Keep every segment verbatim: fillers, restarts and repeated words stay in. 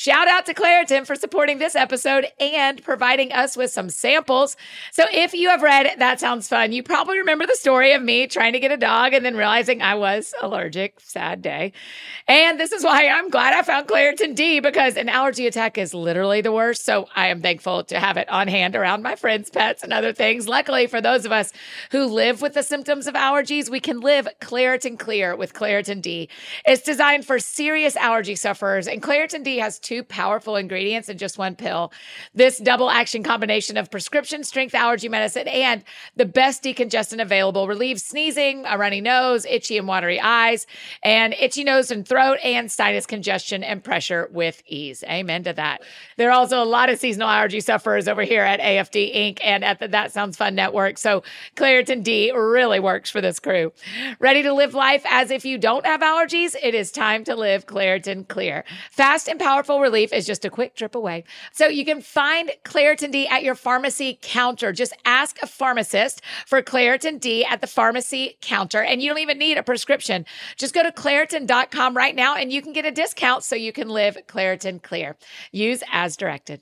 Shout out to Claritin for supporting this episode and providing us with some samples. So if you have read That Sounds Fun, you probably remember the story of me trying to get a dog and then realizing I was allergic. Sad day. And this is why I'm glad I found Claritin D, because an allergy attack is literally the worst. So I am thankful to have it on hand around my friends, pets, and other things. Luckily, for those of us who live with the symptoms of allergies, we can live Claritin Clear with Claritin D. It's designed for serious allergy sufferers, and Claritin D has two powerful ingredients in just one pill. This double action combination of prescription strength allergy medicine and the best decongestant available relieves sneezing, a runny nose, itchy and watery eyes, and itchy nose and throat, and sinus congestion and pressure with ease. Amen to that. There are also a lot of seasonal allergy sufferers over here at A F D Incorporated and at the That Sounds Fun Network. So Claritin D really works for this crew. Ready to live life as if you don't have allergies? It is time to live Claritin Clear. Fast and powerful relief is just a quick trip away. So you can find Claritin D at your pharmacy counter. Just ask a pharmacist for Claritin D at the pharmacy counter, and you don't even need a prescription. Just go to Claritin dot com right now and you can get a discount so you can live Claritin Clear. Use as directed.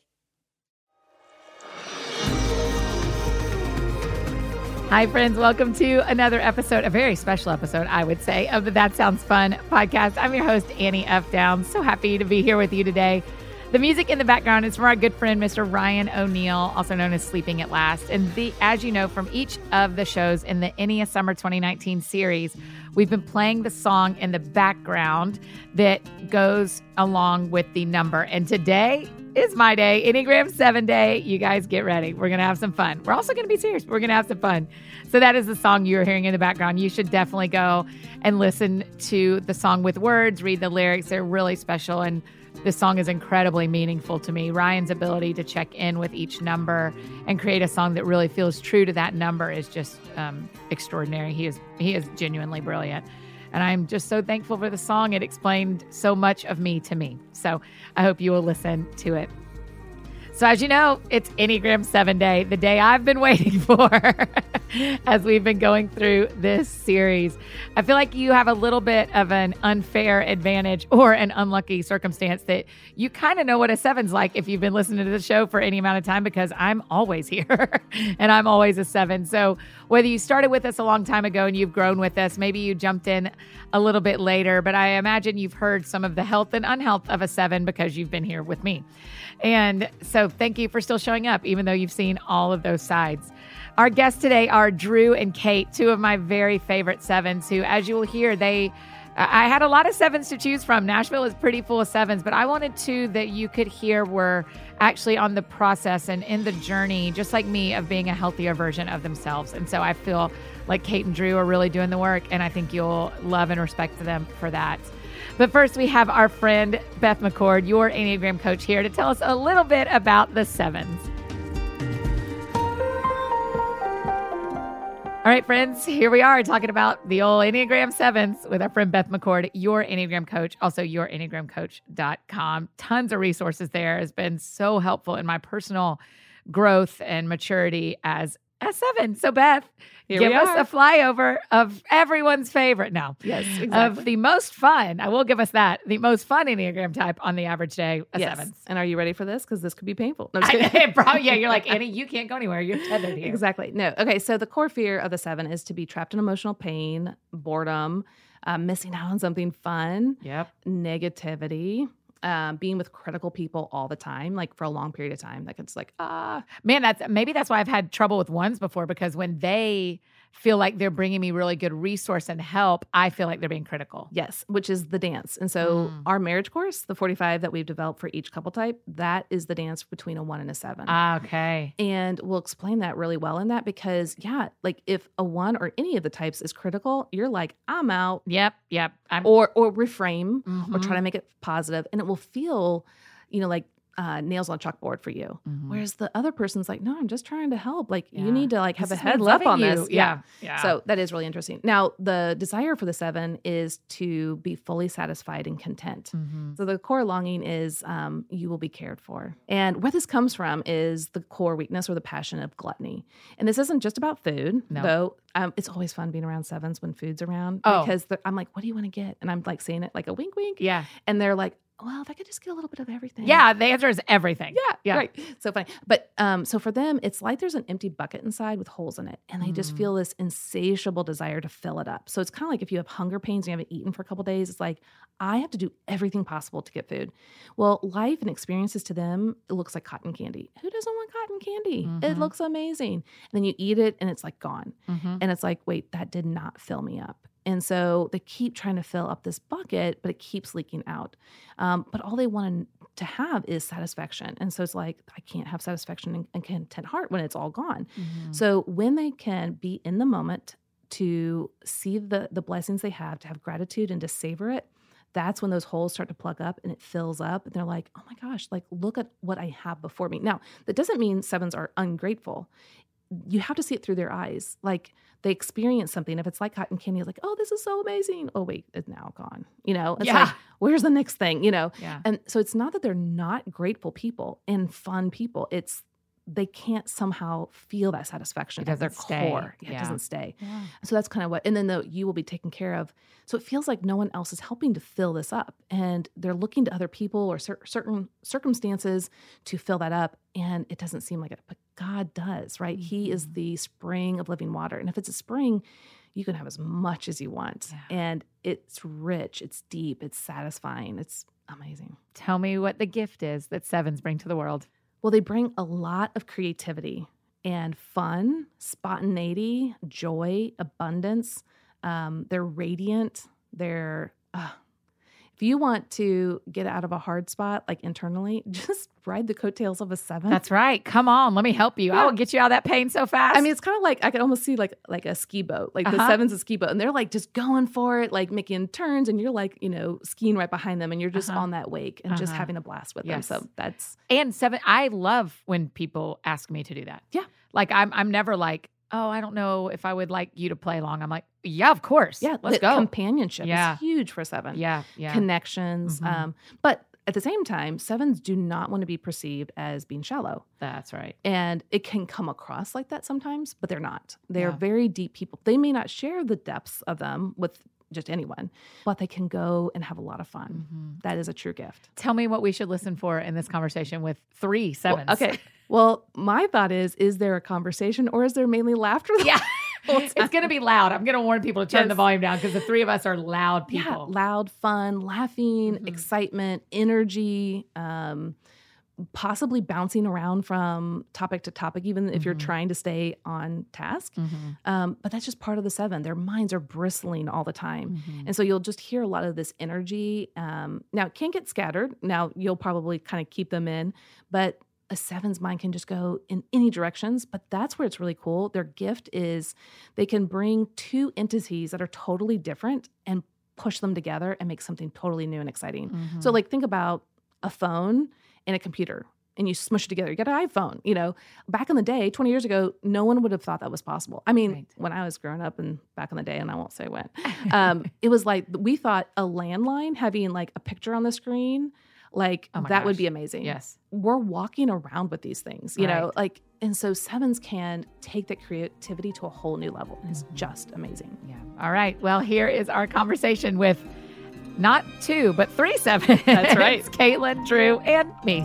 Hi, friends. Welcome to another episode, a very special episode, I would say, of the That Sounds Fun podcast. I'm your host, Annie F. Downs. So happy to be here with you today. The music in the background is from our good friend, Mister Ryan O'Neill, also known as Sleeping at Last. And the, as you know, from each of the shows in the Ennea Summer twenty nineteen series, we've been playing the song in the background that goes along with the number. And today is my day, Enneagram seven day. You guys get ready. We're going to have some fun. We're also going to be serious, but we're going to have some fun. So that is the song you're hearing in the background. You should definitely go and listen to the song with words, read the lyrics. They're really special. And this song is incredibly meaningful to me. Ryan's ability to check in with each number and create a song that really feels true to that number is just um, extraordinary. He is he is genuinely brilliant. And I'm just so thankful for the song. It explained so much of me to me. So I hope you will listen to it. So as you know, it's Enneagram seven Day, the day I've been waiting for as we've been going through this series. I feel like you have a little bit of an unfair advantage or an unlucky circumstance that you kind of know what a seven's like if you've been listening to the show for any amount of time, because I'm always here and I'm always a seven. So whether you started with us a long time ago and you've grown with us, maybe you jumped in a little bit later, but I imagine you've heard some of the health and unhealth of a seven because you've been here with me. And so thank you for still showing up, even though you've seen all of those sides. Our guests today are Drew and Kate, two of my very favorite sevens who, as you will hear, they, I had a lot of sevens to choose from. Nashville is pretty full of sevens, but I wanted two that you could hear were actually on the process and in the journey, just like me, of being a healthier version of themselves. And so I feel like Kate and Drew are really doing the work, and I think you'll love and respect them for that. But first, we have our friend Beth McCord, your Enneagram coach, here to tell us a little bit about the sevens. All right, friends, here we are talking about the old Enneagram sevens with our friend Beth McCord, your Enneagram coach, also your enneagram coach dot com. Tons of resources there. Has been so helpful in my personal growth and maturity as a seven. So, Beth, Here give us a flyover of everyone's favorite now. Yes, exactly. Of the most fun. I will give us that. The most fun Enneagram type on the average day, a yes. sevens. And are you ready for this? Because this could be painful. No, I, probably, yeah, you're like, Annie, you can't go anywhere. You're tethered here. Exactly. No. Okay, so the core fear of the seven is to be trapped in emotional pain, boredom, uh, missing out on something fun, yep, negativity, Um, being with critical people all the time, like for a long period of time. Like it's like, ah, man, that's maybe that's why I've had trouble with ones before, because when they feel like they're bringing me really good resource and help, I feel like they're being critical. Yes, which is the dance. And so mm. our marriage course, the forty-five that we've developed for each couple type, that is the dance between a one and a seven. Ah, okay. And we'll explain that really well in that because, yeah, like if a one or any of the types is critical, you're like, I'm out. Yep, yep. I'm- or or reframe mm-hmm. or try to make it positive, and it will feel, you know, like uh, nails on a chalkboard for you. Mm-hmm. Whereas the other person's like, no, I'm just trying to help. Like yeah. you need to like have this a heads up on you. this. Yeah. yeah. So that is really interesting. Now, the desire for the seven is to be fully satisfied and content. Mm-hmm. So the core longing is um, you will be cared for. And where this comes from is the core weakness or the passion of gluttony. And this isn't just about food, no. though. Um, it's always fun being around sevens when food's around oh. because I'm like, what do you want to get? And I'm like saying it like a wink, wink. Yeah. And they're like, well, if I could just get a little bit of everything. Yeah, the answer is everything. Yeah, Yeah. right. So funny. But um, so for them, it's like there's an empty bucket inside with holes in it. And they Mm. just feel this insatiable desire to fill it up. So it's kind of like if you have hunger pains and you haven't eaten for a couple days, it's like, I have to do everything possible to get food. Well, life and experiences to them, it looks like cotton candy. Who doesn't want cotton candy? Mhm. It looks amazing. And then you eat it and it's like gone. Mhm. And it's like, wait, that did not fill me up. And so they keep trying to fill up this bucket, but it keeps leaking out. Um, but all they want to have is satisfaction. And so it's like, I can't have satisfaction and, and content heart when it's all gone. Mhm. So when they can be in the moment to see the, the blessings they have, to have gratitude and to savor it, that's when those holes start to plug up and it fills up. And they're like, oh my gosh, like, look at what I have before me. Now, that doesn't mean sevens are ungrateful. You have to see it through their eyes. Like, they experience something. If it's like cotton candy, it's like, oh, this is so amazing. Oh, wait, it's now gone. You know, it's Yeah. like, where's the next thing? You know? Yeah. And so it's not that they're not grateful people and fun people. It's they can't somehow feel that satisfaction It at their doesn't stay. core. Yeah, Yeah. It doesn't stay. Yeah. So that's kind of what, and then the you will be taken care of. So it feels like no one else is helping to fill this up. And they're looking to other people or cer- certain circumstances to fill that up. And it doesn't seem like it, but God does, right? Mm-hmm. He is the spring of living water. And if it's a spring, you can have as much as you want. Yeah. And it's rich, it's deep, it's satisfying, it's amazing. Tell me what the gift is that sevens bring to the world. Well, they bring a lot of creativity and fun, spontaneity, joy, abundance. Um, they're radiant. They're, uh, if you want to get out of a hard spot, like internally, just ride the coattails of a seven. That's right. Come on. Let me help you. I Yeah. will get you out of that pain so fast. I mean, it's kind of like, I could almost see like like a ski boat, like the Uh-huh. seven's a ski boat, and they're like just going for it, like making turns, and you're like, you know, skiing right behind them, and you're just Uh-huh. on that wake and just Uh-huh. having a blast with Yes. them. So that's, and seven, I love when people ask me to do that. Yeah. Like I'm, I'm never like, oh, I don't know if I would like you to play along. I'm like, yeah, of course. yeah, let's the go. companionship Yeah. is huge for seven. yeah. Yeah. Connections. Mhm. Um, but at the same time, sevens do not want to be perceived as being shallow. That's right. And it can come across like that sometimes, but they're not. They're Yeah. very deep people. They may not share the depths of them with just anyone, but they can go and have a lot of fun. Mhm. That is a true gift. Tell me what we should listen for in this conversation with three Well, sevens. okay. Well, my thought is, is there a conversation or is there mainly laughter? Yeah. It's going to be loud. I'm going to warn people to turn Yes. the volume down because the three of us are loud Yeah, people. loud, fun, laughing, Mhm. excitement, energy, um, possibly bouncing around from topic to topic, even if you're Mhm. trying to stay on task. Mhm. Um, but that's just part of the seven. Their minds are bristling all the time. Mhm. And so you'll just hear a lot of this energy. Um, now, it can get scattered. Now, you'll probably kind of keep them in, but a seven's mind can just go in any directions. But that's where it's really cool. Their gift is they can bring two entities that are totally different and push them together and make something totally new and exciting. Mhm. So, like, think about a phone and a computer, and you smush it together. You get an iPhone. You know, back in the day, twenty years ago, no one would have thought that was possible. I mean, Right. when I was growing up and back in the day, and I won't say when, um, it was like we thought a landline having like a picture on the screen, like Oh my that would gosh. be amazing. Yes. We're walking around with these things, you know, Right. like, and so sevens can take that creativity to a whole new level. And it's Mhm. just amazing. Yeah. All right. Well, here is our conversation with not two, but three sevens. That's right. It's Caitlin, Drew, and me.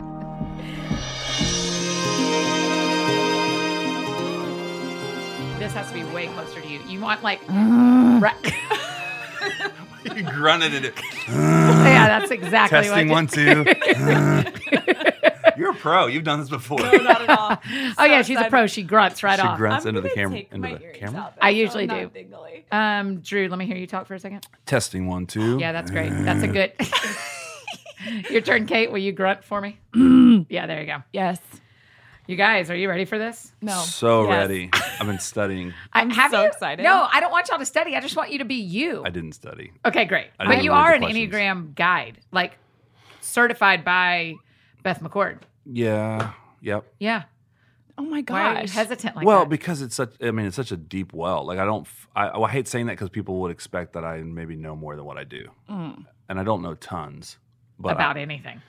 This has to be way closer to you. You want like, right. You grunted at it. Yeah, that's exactly Testing what. one, two. You're a pro. You've done this before. No, not at all. Oh yeah, she's a pro. She grunts right She off. grunts I'm into the gonna camera. take Into my the earrings camera. out, though, I so usually I'm do. not dingly. Um, Drew, let me hear you talk for a second. Testing one, two. Yeah, that's great. That's a good. Your turn, Kate. Will you grunt for me? Yeah, there you go. Yes. You guys, are you ready for this? No. So Yes. ready. I've been studying. I'm have so you? excited. No, I don't want y'all to study. I just want you to be you. I didn't study. Okay, great. I But didn't you read are the an questions. Enneagram guide, like certified by Beth McCord. Yeah. Yep. Yeah. Oh my Why are you gosh. hesitant like well, that? because it's such. I mean, it's such a deep well. Like I don't. f- I, I hate saying that because people would expect that I maybe know more than what I do, Mm. and I don't know tons. But About I, anything.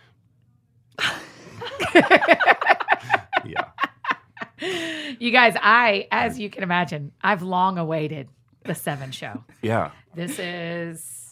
yeah. You guys, I, as you can imagine, I've long awaited the Seven Show. Yeah. This is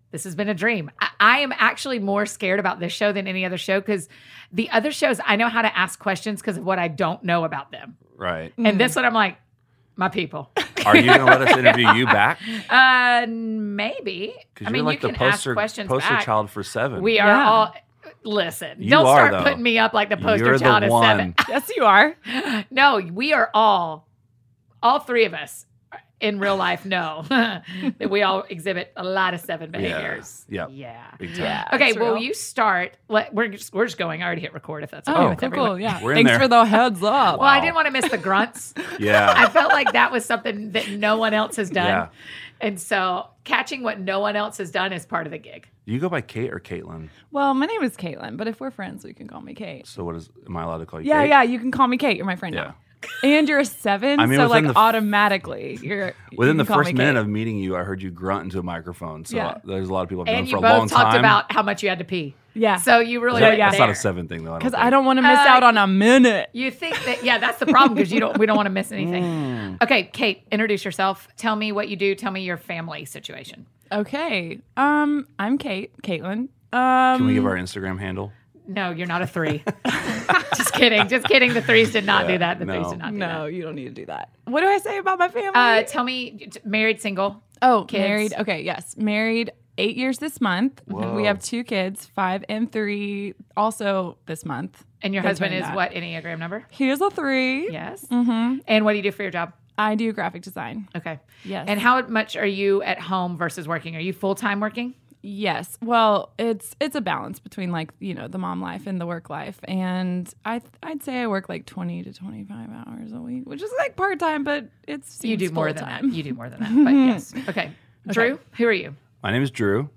This has been a dream. I, I am actually more scared about this show than any other show because the other shows, I know how to ask questions because of what I don't know about them. Right. And this one, I'm like, my people. Are you going to let us interview you back? Uh, maybe. Because I you're mean, like you the can ask poster, questions poster back. child for Seven. We are Yeah. all. Listen, You don't are, start though. putting me up like the poster You're the child of one. Seven. Yes, you are. No, we are all, all three of us in real life know that we all exhibit a lot of Seven behaviors. Yeah. Yeah. Big time. Yeah. Okay, it's well, real. you start. Let, we're just we're just going. I already hit record. If that's okay Oh, with cool, everyone. cool. Yeah. We're in Thanks there. for the heads up. Well, I Wow. didn't want to miss the grunts. Yeah. I felt like that was something that no one else has done, Yeah. and so catching what no one else has done is part of the gig. Do you go by Kate or Caitlin? Well, my name is Caitlin, but if we're friends, we can call me Kate. So what is, am I allowed to call you Yeah, Kate? yeah, you can call me Kate. You're my friend Yeah. now. And you're a seven, I mean, so within like the f- automatically you're Within you the can call first me minute Kate. of meeting you, I heard you grunt into a microphone. So Yeah. there's a lot of people I've known And for you a long both talked time. about how much you had to pee. Yeah. So you really Yeah, went yeah. That's not there. a Seven thing, though. Because think. I don't want to miss Uh, out on a minute. You think that? Yeah, that's the problem because you don't. We don't want to miss anything. Mm. Okay, Kate, introduce yourself. Tell me what you do. Tell me your family situation. Okay. Um, I'm Kate, Caitlin. Um, Can we give our Instagram handle? No, you're not a three. Just kidding. Just kidding. The threes did not Yeah, do that. The no. threes did not do No, you don't need to do that. What do I say about my family? that. Uh, tell me, t- married, single. oh, kids. married. Okay, yes, married. Eight years this month. Whoa. We have two kids, five and three. Also this month. And your They husband turned is that. what Enneagram number? He is a three. Yes. Mm-hmm. And what do you do for your job? I do graphic design. Okay. Yes. And how much are you at home versus working? Are you full time working? Yes. Well, it's it's a balance between like, you know, the mom life and the work life. And I I'd say I work like twenty to twenty-five hours a week, which is like part-time, but it's You do more than full-time. that. You do more than that. But yes. Okay. Drew, who are you? My name is Drew.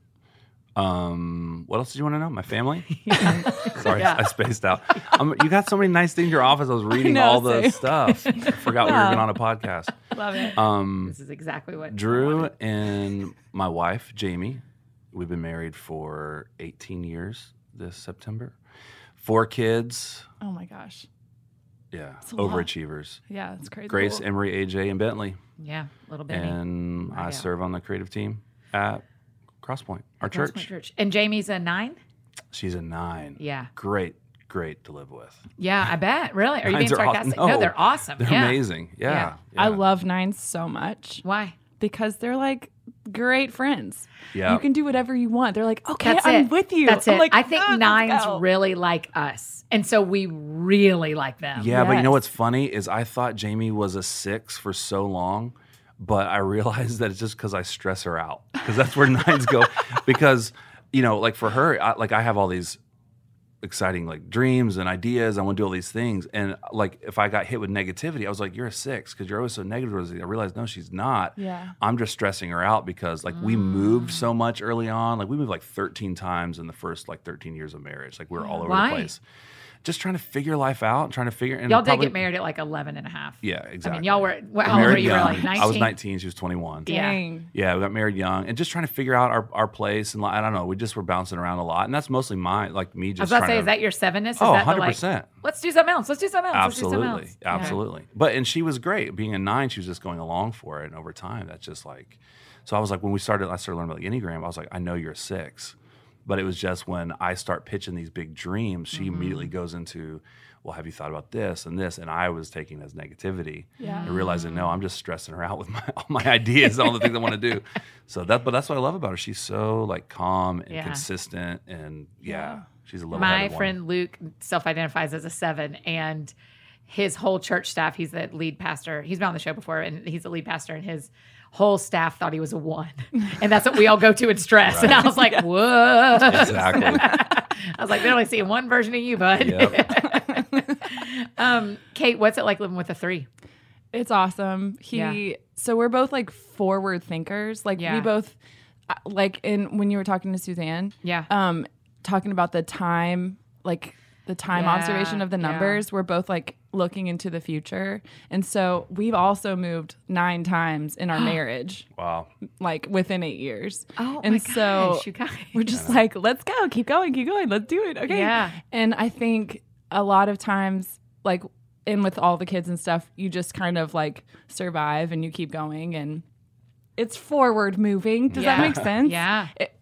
Um, what else did you want to know? My family? Sorry, Yeah. I spaced out. Um, you got so many nice things in your office. I was reading know, all the same. stuff. I forgot we were Yeah. even on a podcast. Love it. Um, This is exactly what I Drew wanted. and my wife, Jamie, we've been married for eighteen years this September. Four kids. Oh my gosh. Yeah, a lot. overachievers. Yeah, it's crazy. Grace, Cool. Emery, A J, and Bentley. Yeah, a little bit. And I Yeah. serve on the creative team at Crosspoint, our Crosspoint church. Church. And Jamie's a nine? She's a nine. Yeah. Great, great to live with. Yeah, I bet. Really? Are you being Nines are aw- sarcastic? no, no, they're awesome. They're yeah. amazing. Yeah. Yeah. I yeah. love nines so much Why? because they're like great friends. Yeah. You can do whatever you want. They're like, okay, That's I'm it. with you. That's I'm it. like, I think "Ah, let's nines go." really like us. And so we really like them. Yeah, but you know Yes. what's funny is I thought Jamie was a six for so long, but I realized that it's just because I stress her out because that's where nines go. Because you know, like for her, I, like I have all these exciting like dreams and ideas. I want to do all these things, and like if I got hit with negativity, I was like, "You're a six because you're always so negative." I realized no, she's not. Yeah. I'm just stressing her out because like we moved so much early on. Like we moved like thirteen times in the first like thirteen years of marriage. Like we were all over Why? the place. Just trying to figure life out and trying to figure. And Y'all did probably- get married at like eleven and a half. Yeah, exactly. I mean, y'all were, well, Got how old were married you young. really? nineteen? I was nineteen. She was twenty-one. Yeah. Dang. Yeah, we got married young and just trying to figure out our, our place. And like, I don't know, we just were bouncing around a lot. And that's mostly mine, like me I was just about to trying say, to. is that your sevenness? Is Oh, that the, one hundred percent. Like, let's do something else. Let's do something else. Let's do something Absolutely. else. Yeah. Absolutely. But, and she was great. Being a nine, she was just going along for it. And over time, that's just like, so I was like, when we started, I started learning about the Enneagram, I was like, I know you're a six. But it was just when I start pitching these big dreams, she Mm-hmm. immediately goes into, well, have you thought about this and this? And I was taking it as negativity. Yeah. And realizing, no, I'm just stressing her out with my all my ideas and all the things I want to do. So that, but that's what I love about her. She's so like calm and Yeah. consistent, and yeah, she's a little. My friend Luke self-identifies as a seven, and his whole church staff, he's the lead pastor. He's been on the show before, and he's the lead pastor, and his whole staff thought he was a one. And that's what we all go to in stress. Right. And I was like, whoa. Exactly. I was like, they're only seeing one version of you, bud. Yep. um, Kate, what's it like living with a three? It's awesome. He Yeah. so we're both like forward thinkers. Like Yeah. we both uh, like in when you were talking to Suzanne, Yeah. um, talking about the time, like the time Yeah, observation of the yeah. numbers. We're both like looking into the future, and so we've also moved nine times in our marriage, Wow. like within eight years. Oh, and my so gosh, you guys. we're just like, let's go, keep going, keep going, let's do it. Okay. Yeah. And I think a lot of times, like, and with all the kids and stuff, you just kind of like survive and you keep going, and it's forward moving. Does Yeah. that make sense? Yeah. It,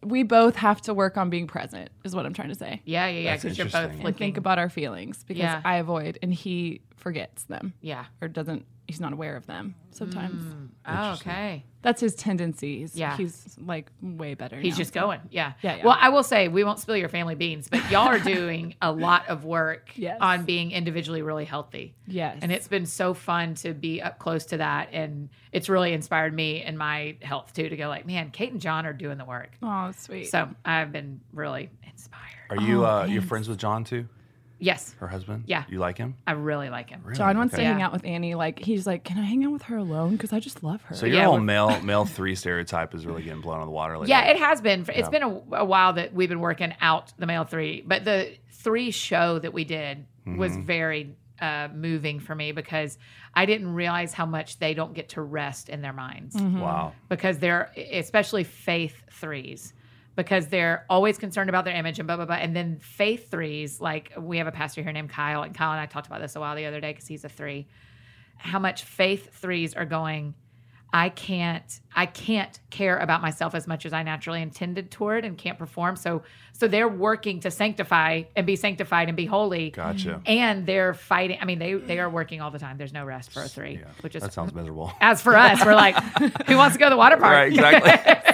we both have to work on being present is what I'm trying to say. Yeah, yeah, yeah. That's Because you're both interesting. flicking. And think about our feelings because Yeah. I avoid and he forgets them Yeah. or doesn't, he's not aware of them sometimes. Oh, okay. That's his tendencies. Yeah. He's like way better. He's now. just going. Yeah. Yeah, yeah. Well, I will say we won't spill your family beans, but y'all are doing a lot of work Yes. on being individually really healthy. Yes. And it's been so fun to be up close to that. And it's really inspired me in my health too, to go like, man, Kate and John are doing the work. Oh, sweet. So I've been really inspired. Are you Oh, uh, you're thanks. friends with John too? Yes. Her husband? Yeah. You like him? I really like him. Really? John wants Okay. to hang Yeah. out with Annie. Like he's like, can I hang out with her alone? Because I just love her. So your Yeah, whole we're- male male three stereotype is really getting blown on the water lately. Yeah, it has been. It's Yeah. been a, a while that we've been working out the male three, but the three show that we did was Mm-hmm. very uh, moving for me because I didn't realize how much they don't get to rest in their minds Wow. because they're especially faith threes because they're always concerned about their image and blah blah blah. And then faith threes, like we have a pastor here named Kyle, and Kyle and I talked about this a while the other day because he's a three. How much faith threes are going, I can't I can't care about myself as much as I naturally intended toward and can't perform. So so they're working to sanctify and be sanctified and be holy. Gotcha. And they're fighting. I mean, they they are working all the time. There's no rest for a three, Yeah. which is That sounds miserable. as for us, we're like, who wants to go to the water park? Right, exactly.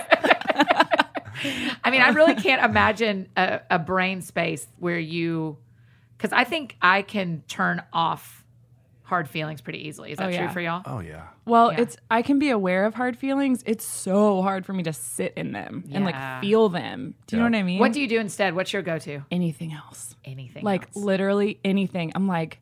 I mean, I really can't imagine a, a brain space where you, because I think I can turn off hard feelings pretty easily. Is that Oh, true yeah. for y'all? Oh yeah. Well, Yeah. it's I can be aware of hard feelings. It's so hard for me to sit in them and Yeah. like feel them. Do you know Yeah. what I mean? What do you do instead? What's your go-to? anything else? Anything Like else. literally anything. I'm like,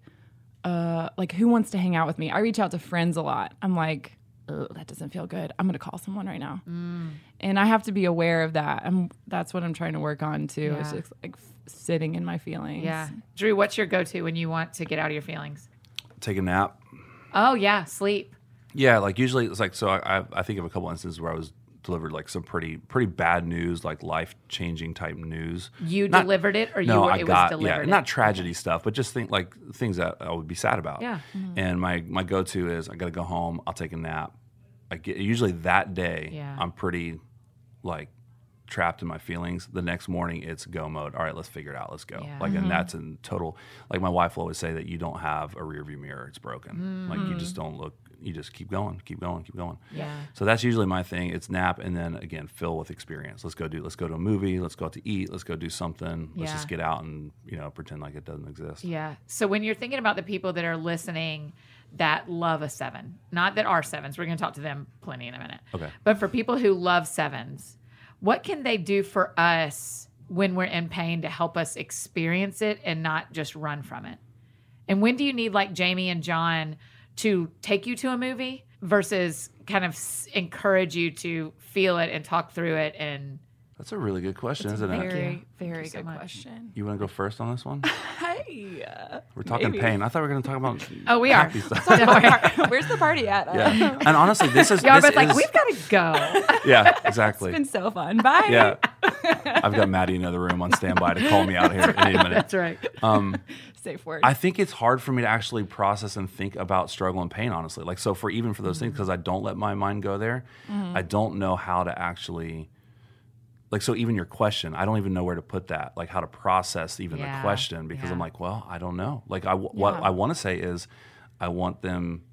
uh, like who wants to hang out with me? I reach out to friends a lot. I'm like, oh, that doesn't feel good. I'm gonna call someone right now, Mm. and I have to be aware of that. I'm that's what I'm trying to work on too. Is Yeah. just like f- sitting in my feelings. Yeah. Drew, what's your go-to when you want to get out of your feelings? Take a nap. Oh, yeah, sleep. Yeah, like usually it's like so. I I- I think of a couple instances where I was delivered like some pretty pretty bad news, like life changing type news. You Not- delivered it or you No, were, I it got was delivered? yeah, not tragedy stuff, but just think like things that I would be sad about. Yeah. And my my go to is I got to go home. I'll take a nap. I get usually that day. Yeah. I'm pretty like trapped in my feelings. The next morning it's go mode. All right, let's figure it out. Let's go. Yeah. Like, and that's in total. Like my wife will always say that you don't have a rear view mirror. It's broken. Like you just don't look. You just keep going, keep going, keep going. Yeah. So that's usually my thing. It's nap, and then again fill with experience. Let's go do. Let's go to a movie. Let's go out to eat. Let's go do something. Let's Yeah. just get out and you know pretend like it doesn't exist. Yeah. So when you're thinking about the people that are listening that love a seven, not that are sevens, we're going to talk to them plenty in a minute. Okay. But for people who love sevens, what can they do for us when we're in pain to help us experience it and not just run from it? And when do you need like Jamie and John to take you to a movie versus kind of s- encourage you to feel it and talk through it? And That's a really good question, It's a isn't it? very, you. very Thank you so good much. question. You want to go first on this one? Hey, uh, We're talking maybe. pain. I thought we were going to talk about. oh, we are. happy stuff. Where's the party at? Uh, Yeah. And honestly, this is. Y'all are this both like, is- we've got to go. Yeah, exactly. It's been so fun. Bye. Yeah. I've got Maddie in the other room on standby to call me out here any minute. That's right. Um, Safe word. I think it's hard for me to actually process and think about struggle and pain, honestly. Like, so for even for those things, because I don't let my mind go there, I don't know how to actually, like, so even your question, I don't even know where to put that, like how to process even Yeah, the question, because yeah. I'm like, well, I don't know. Like, I, what Yeah. I want to say is I want them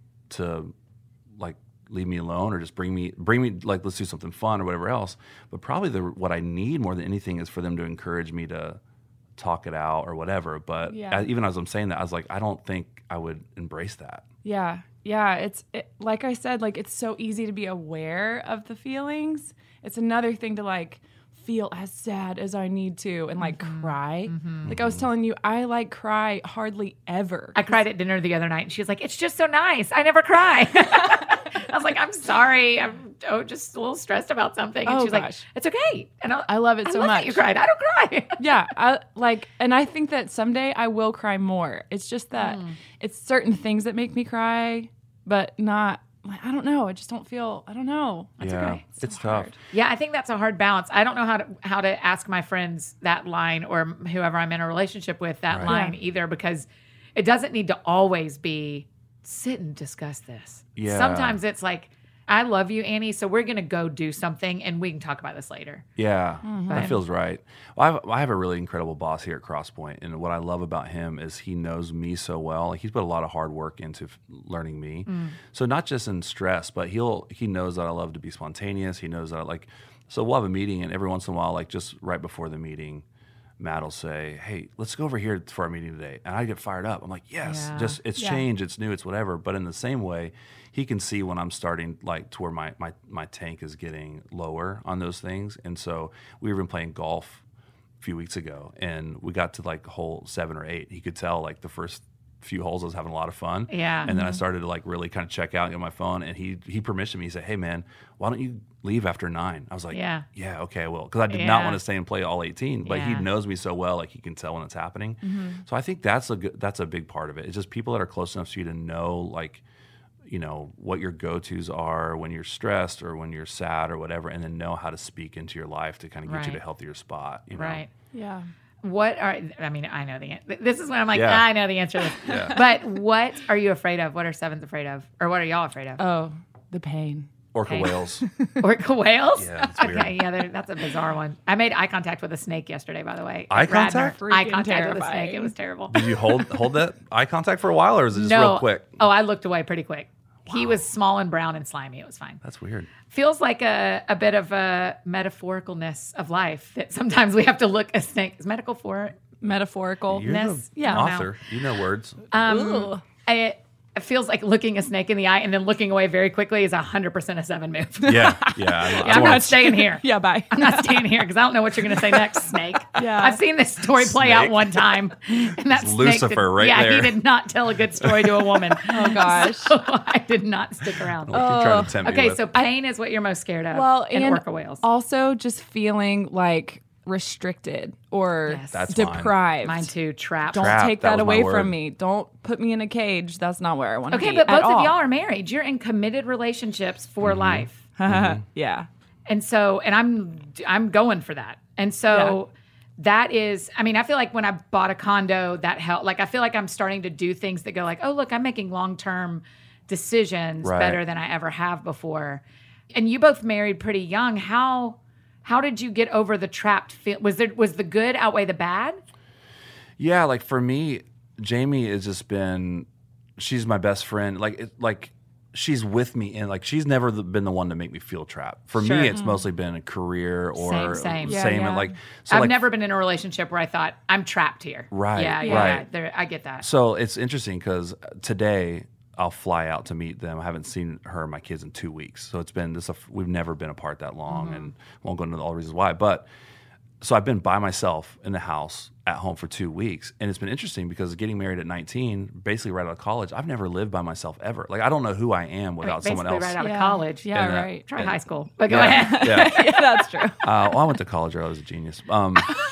to, like, leave me alone or just bring me, bring me, like, let's do something fun or whatever else. But probably the what I need more than anything is for them to encourage me to talk it out or whatever. But Yeah. as, even as I'm saying that, I was like, I don't think I would embrace that. Yeah. Yeah. It's it, like I said, like it's so easy to be aware of the feelings. It's another thing to like feel as sad as I need to and like cry. Like I was telling you, I like cry hardly ever. I cried at dinner the other night, and she was like, "It's just so nice. I never cry." I was like, "I'm sorry. I'm oh, just a little stressed about something." And Oh, she was like, gosh. "It's okay." And I, I love it I so love much. that you cried. I don't cry. Yeah, I like, and I think that someday I will cry more. It's just that it's certain things that make me cry, but not like I don't know. I just don't feel. I don't know. It's yeah, okay. it's, so tough. hard. Yeah, I think that's a hard balance. I don't know how to how to ask my friends that line or whoever I'm in a relationship with that Right. line Yeah. either, because it doesn't need to always be sit and discuss this. Yeah. Sometimes it's like, I love you, Annie, so we're going to go do something and we can talk about this later. Yeah, Mm-hmm. that feels right. Well, I have, I have a really incredible boss here at CrossPoint, and what I love about him is he knows me so well. Like, he's put a lot of hard work into f- learning me. Mm. So not just in stress, but he'll he knows that I love to be spontaneous. He knows that I like. So we'll have a meeting, and every once in a while, like just right before the meeting, Matt will say, "Hey, let's go over here for our meeting today," and I get fired up. I'm like, "Yes, Yeah. just it's Yeah. change, it's new, it's whatever." But in the same way, he can see when I'm starting like to where my my my tank is getting lower on those things. And so we were playing golf a few weeks ago, and we got to like hole seven or eight. He could tell like the first few holes I was having a lot of fun. Yeah. And then I started to like really kind of check out and get on my phone, and he he permissioned me. He said, "Hey man, why don't you leave after nine?" I was like, Yeah. yeah, okay, I will. Because I did not Yeah. want to stay and play all eighteen, but he Yeah. knows me so well, like he can tell when it's happening. So I think that's a good, that's a big part of it. It's just people that are close enough to you to know, like, you know, what your go-tos are when you're stressed or when you're sad or whatever, and then know how to speak into your life to kind of get you to Right. a healthier spot. You know? Right. Yeah. What are, I mean, I know the answer. This is when I'm like, Yeah. I know the answer to this. Yeah. But what are you afraid of? What are sevens afraid of? Or what are y'all afraid of? Oh, the pain. Orca Okay. whales. Orca whales? Yeah, it's weird. Okay, yeah, they're- that's a bizarre one. I made eye contact with a snake yesterday, by the way. Eye at Radnor. contact? Eye Freaking contact with a snake. It terrifying. was terrible. Did you hold hold that eye contact for a while, or was it just no. real quick? Oh, I looked away pretty quick. He was small and brown and slimy. It was fine. That's weird. Feels like a, a bit of a metaphoricalness of life that sometimes we have to look a snake. Is medical for it? Metaphorical. You're Ness? the Yeah, I don't know. author. You know words. Um, Ooh. I, it feels like looking a snake in the eye and then looking away very quickly is one hundred percent a seven move. yeah, yeah. I, Yeah, I I'm don't not wanna- staying here. Yeah, bye. I'm not staying here because I don't know what you're going to say next, Snake. Yeah. I've seen this story play out Snake. one time, and that It's snake Lucifer did, right yeah, there. he did not tell a good story to a woman. Oh, gosh. So I did not stick around. What you trying to tempt me Okay, with? so pain is what you're most scared of. Well, and, and orca whales. also just feeling like restricted or Yes. That's fine. deprived. Mine too. Trapped. Don't Trapped, take that that, was my away word. from me. Don't put me in a cage. That's not where I want to Okay, be. but both at of all. y'all are married. You're in committed relationships for Mm-hmm. life. Yeah. And so, and I'm I'm going for that. And so that is, I mean, I feel like when I bought a condo, that helped. Like, I feel like I'm starting to do things that go like, oh, look, I'm making long-term decisions Right. better than I ever have before. And you both married pretty young. How how did you get over the trapped feel? Was there was the good outweigh the bad? Yeah, like for me, Jamie has just been, she's my best friend. Like, it, like she's with me, and like she's never the- been the one to make me feel trapped. For Sure. me, it's mostly been a career or Same, same. Yeah, same. yeah. And like, so I've like, never been in a relationship where I thought I'm trapped here. Right, Yeah, yeah, right. yeah. There, I get that. So it's interesting because today I'll fly out to meet them. I haven't seen her and my kids in two weeks, so it's been this. We've never been apart that long, Mm-hmm. and won't go into all the reasons why. But so I've been by myself in the house at home for two weeks, and it's been interesting because getting married at nineteen, basically right out of college, I've never lived by myself ever. Like I don't know who I am I mean, without someone basically else. right out of Yeah. college. Yeah, And, uh, right. Try and- high school. But go yeah, ahead. yeah. Yeah, that's true. Uh, well, I went to college. I was a genius. Um,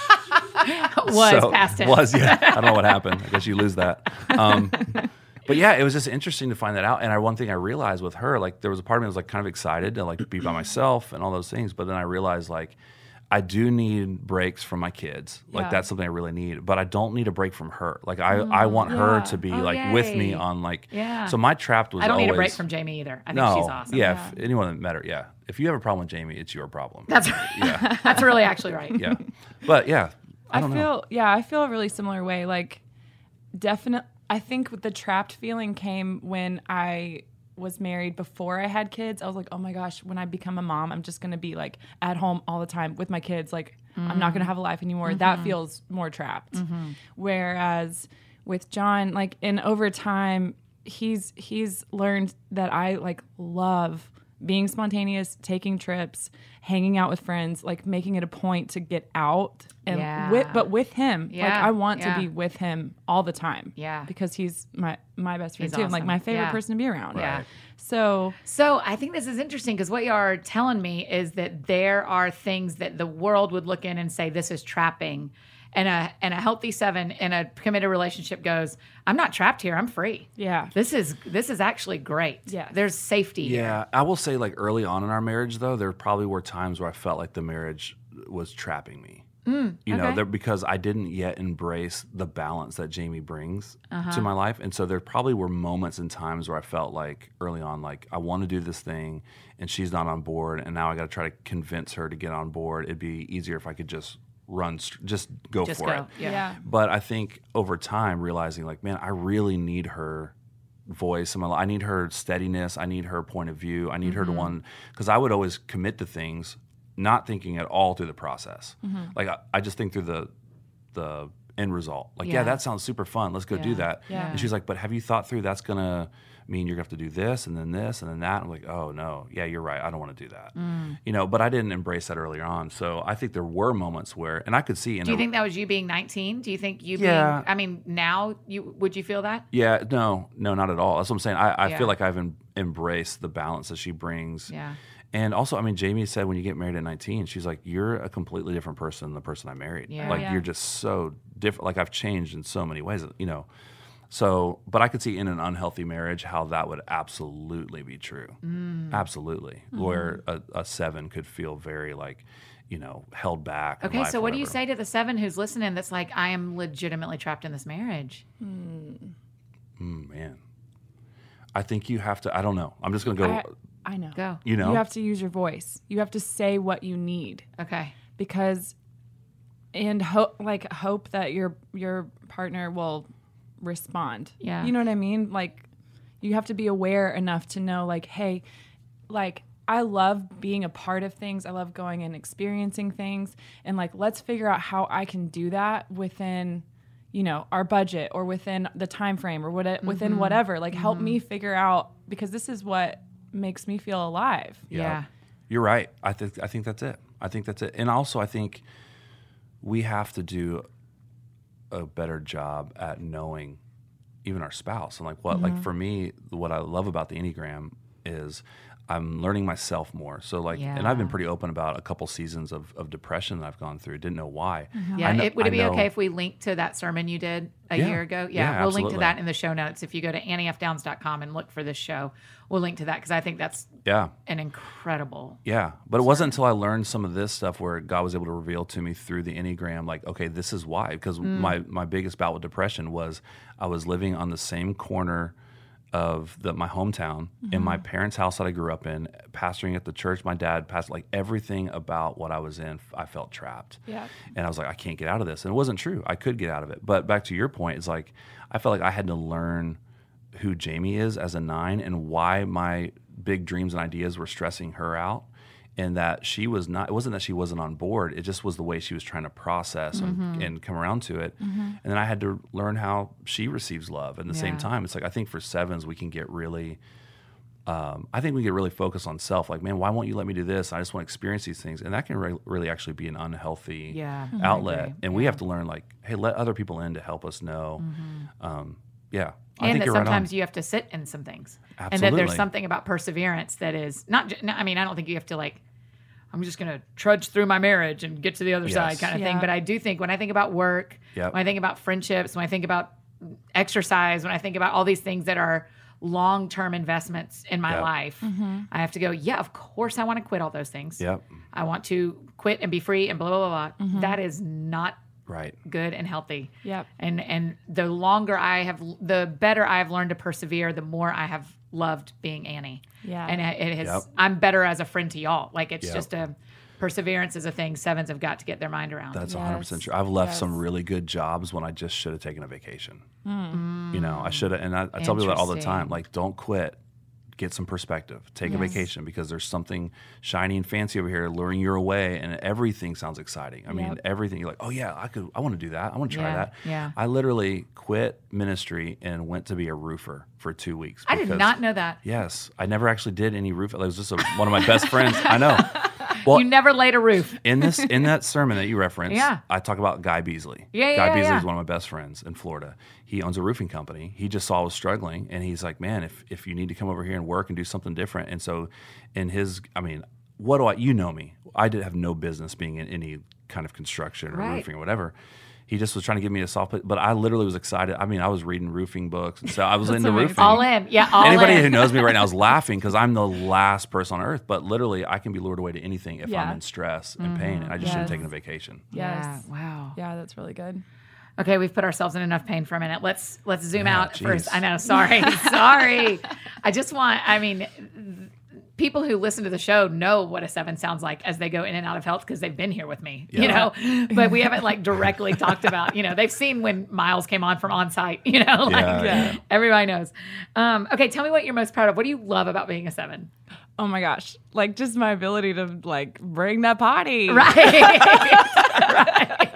was so- past tense. Was, yeah. I don't know what happened. I guess you lose that. Um, but yeah, it was just interesting to find that out. And I, one thing I realized with her, like there was a part of me that was like kind of excited to like be by myself and all those things. But then I realized like I do need breaks from my kids. Like Yeah. that's something I really need. But I don't need a break from her. Like I, I want her yeah. to be Oh, like with me yay. on like. Yeah. So my trapped was I don't always, need a break from Jamie either. I think no, she's awesome. yeah, If anyone that met her, yeah. If you have a problem with Jamie, it's your problem. That's right. yeah, That's really actually right. yeah. But yeah, I I, don't know. feel yeah, I feel a really similar way. Like definite I think the trapped feeling came when I was married before I had kids. I was like, oh my gosh, when I become a mom, I'm just gonna be like at home all the time with my kids. Like I'm not gonna have a life anymore. That feels more trapped. Whereas with John, like in over time, he's he's learned that I like love being spontaneous, taking trips, hanging out with friends, like making it a point to get out and Yeah. with, but with him. Like Yeah, I want yeah. to be with him all the time. Yeah. Because he's my my best friend He's too. and like awesome. my favorite Yeah. person to be around. Yeah. So So I think this is interesting because what you are telling me is that there are things that the world would look in and say this is trapping, and a and a healthy seven in a committed relationship goes, I'm not trapped here. I'm free. yeah. This is this is actually great. Yes. There's safety. here. Yeah, I will say, like early on in our marriage, though, there probably were times where I felt like the marriage was trapping me. Mm, you know, okay. there, because I didn't yet embrace the balance that Jamie brings Uh-huh. to my life. And so there probably were moments and times where I felt like early on, like I want to do this thing and she's not on board. And now I got to try to convince her to get on board. It'd be easier if I could just run, str- just go Just for go. it. Yeah. Yeah. But I think over time, realizing like, man, I really need her voice in my life. I need her steadiness. I need her point of view. I need her to one, because I would always commit to things, not thinking at all through the process. Like I, I just think through the the end result. Like, yeah, Yeah. that sounds super fun. Let's go do Yeah. that. Yeah. And she's like, but have you thought through that's gonna mean you're gonna have to do this and then this and then that? I'm like, oh no, yeah, you're right. I don't want to do that. You know, but I didn't embrace that earlier on. So I think there were moments where, and I could see. In Do you a, think that was you being nineteen? Do you think you Yeah. being, I mean, now you would you feel that? Yeah, no, no, not at all. That's what I'm saying. I, I Yeah. feel like I've em- embraced the balance that she brings. Yeah. And also, I mean, Jamie said when you get married at nineteen, she's like, you're a completely different person than the person I married. Yeah. Like, Yeah. you're just so different. Like, I've changed in so many ways, you know. So, but I could see in an unhealthy marriage how that would absolutely be true. Mm. Absolutely. Mm-hmm. Where a, a seven could feel very, like, you know, held back. in Okay, life so or what do you whatever. say to the seven who's listening that's like, I am legitimately trapped in this marriage? Mm, man. I think you have to, I don't know. I'm just going to go, I, I know. Go. you know? You have to use your voice. You have to say what you need Okay. because, and hope like hope that your your partner will respond. Yeah. You know what I mean? Like, you have to be aware enough to know, like, hey, like, I love being a part of things. I love going and experiencing things, and like, let's figure out how I can do that within, you know, our budget or within the time frame or what within whatever. Like, help me figure out, because this is what makes me feel alive. Yeah. You're right. I think I think that's it. I think that's it. And also, I think we have to do a better job at knowing even our spouse. And like what, like for me, what I love about the Enneagram is I'm learning myself more. So like, and I've been Yeah. pretty open about a couple seasons of, of depression that I've gone through. Didn't know why. Yeah, I kn- it, would it I be know- okay if we link to that sermon you did a Yeah. year ago? Yeah, Yeah, we'll link to absolutely. that in the show notes. If you go to annie f downs dot com and look for this show, we'll link to that because I think that's Yeah. an incredible. Yeah, but it wasn't until I learned some of this stuff where God was able to reveal to me through the Enneagram, like, okay, this is why. Because my, my biggest bout with depression was I was living on the same corner of the, my hometown in my parents' house that I grew up in, pastoring at the church. My dad pastored, like everything about what I was in, I felt trapped. Yeah. And I was like, I can't get out of this. And it wasn't true. I could get out of it. But back to your point, it's like I felt like I had to learn who Jamie is as a nine and why my big dreams and ideas were stressing her out. And that she was not, it wasn't that she wasn't on board. It just was the way she was trying to process and, and come around to it. And then I had to learn how she receives love. At the same Yeah. time, it's like, I think for sevens, we can get really, um, I think we get really focused on self. Like, man, why won't you let me do this? I just want to experience these things. And that can re- really actually be an unhealthy Yeah, I outlet. agree. And we have to learn, like, hey, let other people in to help us know. Um, yeah. I And think that you're right on. sometimes you have to sit in some things. And that Absolutely. there's something about perseverance that is not, ju- no, I mean, I don't think you have to like, I'm just going to trudge through my marriage and get to the other Yes. side kind of thing. Yeah. But I do think when I think about work, Yep. when I think about friendships, when I think about exercise, when I think about all these things that are long-term investments in my Yep. life, I have to go, yeah, of course I want to quit all those things. Yep. I want to quit and be free and blah, blah, blah, blah. That is not Right. good and healthy. Yep. And and the longer I have, the better I have learned to persevere, the more I have loved being Annie. Yeah. And it it has. Yep. I'm better as a friend to y'all. Like it's Yep. just a perseverance is a thing. Sevens have got to get their mind around. That's one hundred percent Yes. true. I've left Yes. some really good jobs when I just should have taken a vacation. Mm. You know, I should have, and I, I tell people that all the Interesting. time. Like, don't quit. Get some perspective. Take a Yes. vacation because there's something shiny and fancy over here luring you away, and everything sounds exciting. I mean, Yep. everything. You're like, oh yeah, I could. I want to do that. I want to try Yeah, that. yeah. I literally quit ministry and went to be a roofer for two weeks. I did because- not know that. Yes, I never actually did any roof. It was just a, one of my best friends. I know. Well, You never laid a roof. in this in that sermon that you referenced, Yeah. I talk about Guy Beasley. Yeah, yeah, Guy yeah, Beasley yeah. is one of my best friends in Florida. He owns a roofing company. He just saw I was struggling, and he's like, "Man, if if you need to come over here and work and do something different," and so, in his, I mean, what do I? You know me. I did have no business being in any kind of construction or Right. roofing or whatever. he just was trying to give me a soft, but I literally was excited. I mean, I was reading roofing books, and so I was into amazing. roofing. All in. Yeah, all Anybody in. who knows me right now is laughing because I'm the last person on earth. But literally, I can be lured away to anything if Yeah. I'm in stress and pain, and I just should have Yes. taken a vacation. Yes. Yeah, wow. Yeah, that's really good. Okay, we've put ourselves in enough pain for a minute. Let's let's zoom Yeah, out geez. first. I know, sorry, sorry. I just want. I mean, people who listen to the show know what a seven sounds like as they go in and out of health because they've been here with me, you Yeah. know. But we haven't like directly talked about. You know, they've seen when Miles came on from On Site. You know, like Yeah, yeah. everybody knows. Um, okay, tell me what you're most proud of. What do you love about being a seven? Oh my gosh. Like just my ability to like bring that potty. Right. right.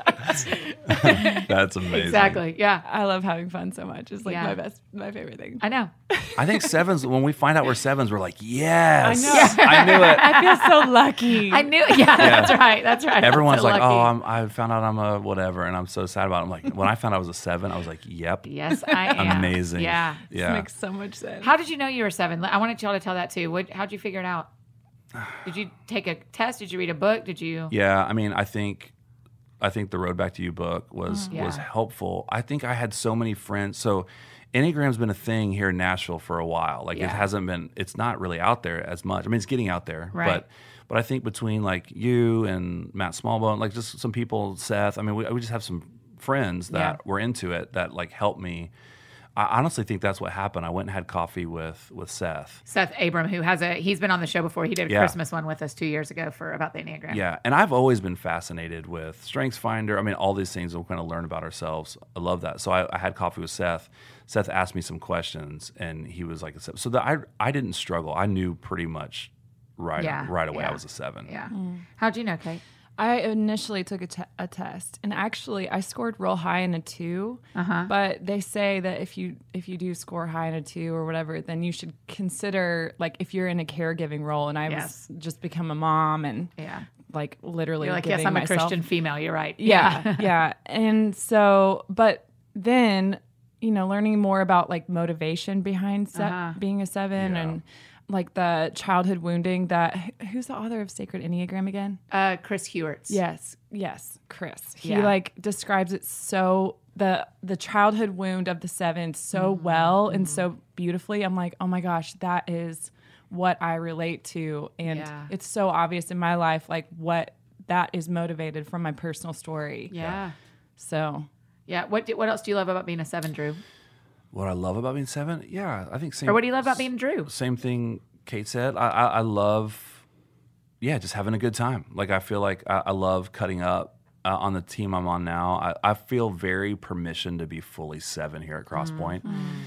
That's amazing. Exactly. Yeah. I love having fun so much. It's like Yeah. my best, my favorite thing. I know. I think sevens, when we find out we're sevens, we're like, yes. know. I knew it. I feel so lucky. I knew. Yeah, that's right. That's right. Everyone's So like, lucky. oh, I'm, I found out I'm a whatever, and I'm so sad about it. I'm like, when I found out I was a seven, I was like, yep. Yes, I am. Amazing. Yeah. This Yeah. makes so much sense. How did you know you were seven? I wanted y'all to tell that too. What, how'd you figure it out? Did you take a test? Did you read a book? Did you? Yeah, I mean, I think, I think the Road Back to You book was Mm. Yeah. was helpful. I think I had so many friends. So, Enneagram's been a thing here in Nashville for a while. Like Yeah. it hasn't been. It's not really out there as much. I mean, it's getting out there, Right. but but I think between like you and Matt Smallbone, like just some people, Seth. I mean, we, we just have some friends that Yeah. were into it that like helped me. I honestly think that's what happened. I went and had coffee with with Seth. Seth Abram, who has a, he's been on the show before. He did a Yeah. Christmas one with us two years ago for about the Enneagram. Yeah, and I've always been fascinated with StrengthsFinder. I mean, all these things we're going to learn about ourselves. I love that. So I, I had coffee with Seth. Seth asked me some questions, and he was like, a seven. So that I I didn't struggle. I knew pretty much right Yeah, right away yeah. I was a seven. Yeah. How'd you know, Kate? I initially took a, te- a test, and actually, I scored real high in a two. Uh-huh. But they say that if you if you do score high in a two or whatever, then you should consider like if you're in a caregiving role. And I Yes. was just become a mom and Yeah. like literally You're like, giving yes, I'm a myself- Christian female. You're right. Yeah, yeah. And so, but then, you know, learning more about like motivation behind se- Uh-huh. being a seven Yeah. and like the childhood wounding that who's the author of Sacred Enneagram again? Uh, Chris Hewerts. Yes, yes, Chris. He Yeah. like describes it so the the childhood wound of the seven so Mm-hmm. well and so beautifully. I'm like, oh my gosh, that is what I relate to, and Yeah. it's so obvious in my life, like what that is motivated from my personal story. Yeah. So Yeah. What do, what else do you love about being a seven, Drew? What I love about being seven, yeah, I think same. Or what do you love about being Drew? Same thing Kate said. I, I, I love, yeah, just having a good time. Like I feel like I, I love cutting up uh, on the team I'm on now. I, I feel very permission to be fully seven here at Crosspoint,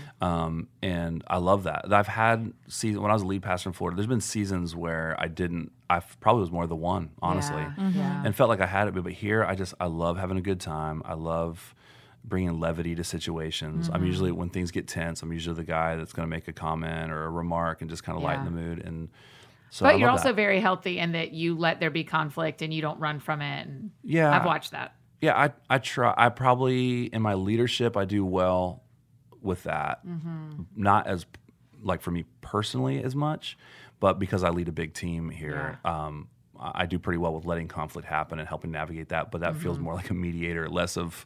um, and I love that. I've had season when I was a lead pastor in Florida. There's been seasons where I didn't. I f- probably was more the one, honestly, Yeah. Yeah. and felt like I had it. But, but here, I just I love having a good time. I love bringing levity to situations. I'm usually, when things get tense, I'm usually the guy that's going to make a comment or a remark and just kind of lighten Yeah. the mood. And so, But I you're love also that. very healthy in that you let there be conflict and you don't run from it. And Yeah. I've watched that. Yeah, I I try. I probably in my leadership, I do well with that. Mm-hmm. Not as like for me personally as much, but because I lead a big team here, um, I I do pretty well with letting conflict happen and helping navigate that. But that feels Mm-hmm. more like a mediator, less of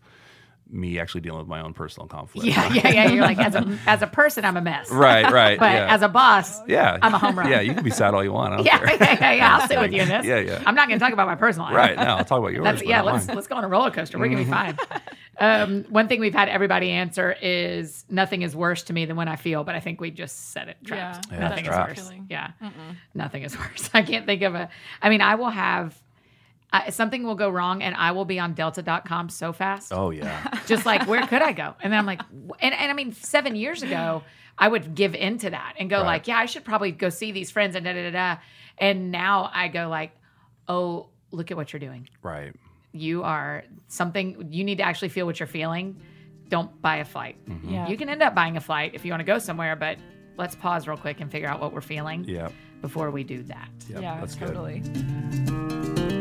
me actually dealing with my own personal conflict. Yeah, yeah, yeah. You're like, as a as a person, I'm a mess. Right, right. But yeah. as a boss, yeah, I'm a home run. Yeah, you can be sad all you want. I don't yeah, care. yeah, yeah, yeah. I'll sit with you in this. Yeah, yeah. I'm not going to talk about my personal life. Right now, I'll talk about yours. That's, but yeah, not let's mine. let's go on a roller coaster. We're gonna be fine. Um, one thing we've had everybody answer is nothing is worse to me than when I feel, but I think we just said it trapped. Yeah. Yeah, Nothing is trapped. worse. Yeah, nothing is worse. I can't think of a. I mean, I will have. Uh, something will go wrong and I will be on delta dot com so fast. Oh yeah. Just like, where could I go? And then I'm like, wh- and, and I mean, seven years ago, I would give into that and go Right. like, yeah, I should probably go see these friends and da da da da. And now I go like, oh, look at what you're doing. Right. You are something, you need to actually feel what you're feeling. Don't buy a flight. Yeah. You can end up buying a flight if you want to go somewhere, but let's pause real quick and figure out what we're feeling Yeah. before we do that. Yep, yeah, that's good. totally.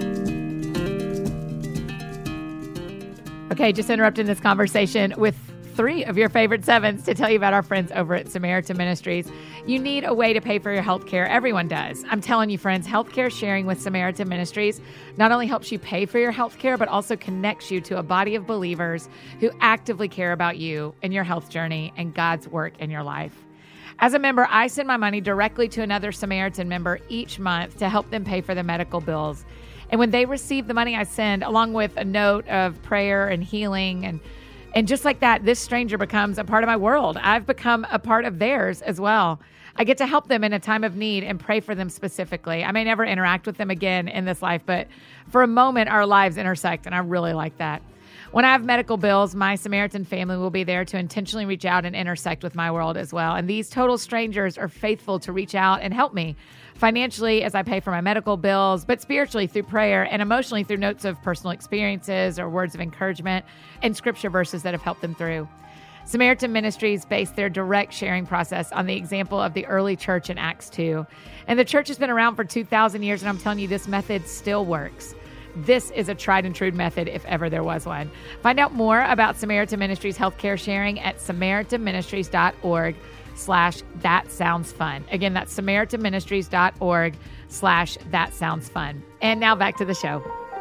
Okay, just interrupting this conversation with three of your favorite sevens to tell you about our friends over at Samaritan Ministries. You need a way to pay for your health care. Everyone does. I'm telling you, friends, healthcare sharing with Samaritan Ministries not only helps you pay for your health care, but also connects you to a body of believers who actively care about you and your health journey and God's work in your life. As a member, I send my money directly to another Samaritan member each month to help them pay for their medical bills. And when they receive the money I send, along with a note of prayer and healing, and and just like that, this stranger becomes a part of my world. I've become a part of theirs as well. I get to help them in a time of need and pray for them specifically. I may never interact with them again in this life, but for a moment, our lives intersect, and I really like that. When I have medical bills, my Samaritan family will be there to intentionally reach out and intersect with my world as well. And these total strangers are faithful to reach out and help me financially as I pay for my medical bills, but spiritually through prayer and emotionally through notes of personal experiences or words of encouragement and scripture verses that have helped them through. Samaritan Ministries base their direct sharing process on the example of the early church in Acts two. And the church has been around for two thousand years, and I'm telling you, this method still works. This is a tried and true method if ever there was one. Find out more about Samaritan Ministries healthcare sharing at samaritanministries.org slash that sounds fun. Again, that's samaritanministries.org slash that sounds fun. And now back to the show.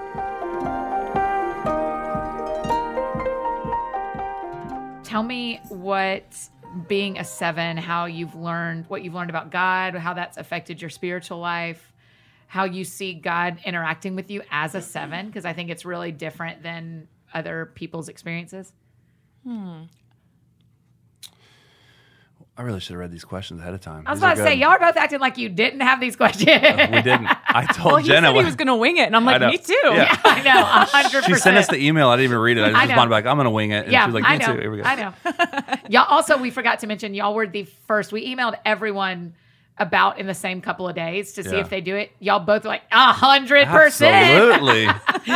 Tell me what being a seven, how you've learned, what you've learned about God, how that's affected your spiritual life, how you see God interacting with you as a seven, because I think it's really different than other people's experiences. Hmm. I really should have read these questions ahead of time. I was These about are to say, good. y'all are both acting like you didn't have these questions. No, we didn't. I told Well, he Jenna. said he what- was going to wing it, and I'm like, know. me too. Yeah. I know, one hundred percent. She sent us the email. I didn't even read it. I just I know. responded back, I'm going to wing it. And Yeah, she was like, I me know. too. Here we go. I know. Y'all also, we forgot to mention, y'all were the first. We emailed everyone about in the same couple of days to see Yeah. if they do it. Y'all both were like, a hundred percent. Absolutely.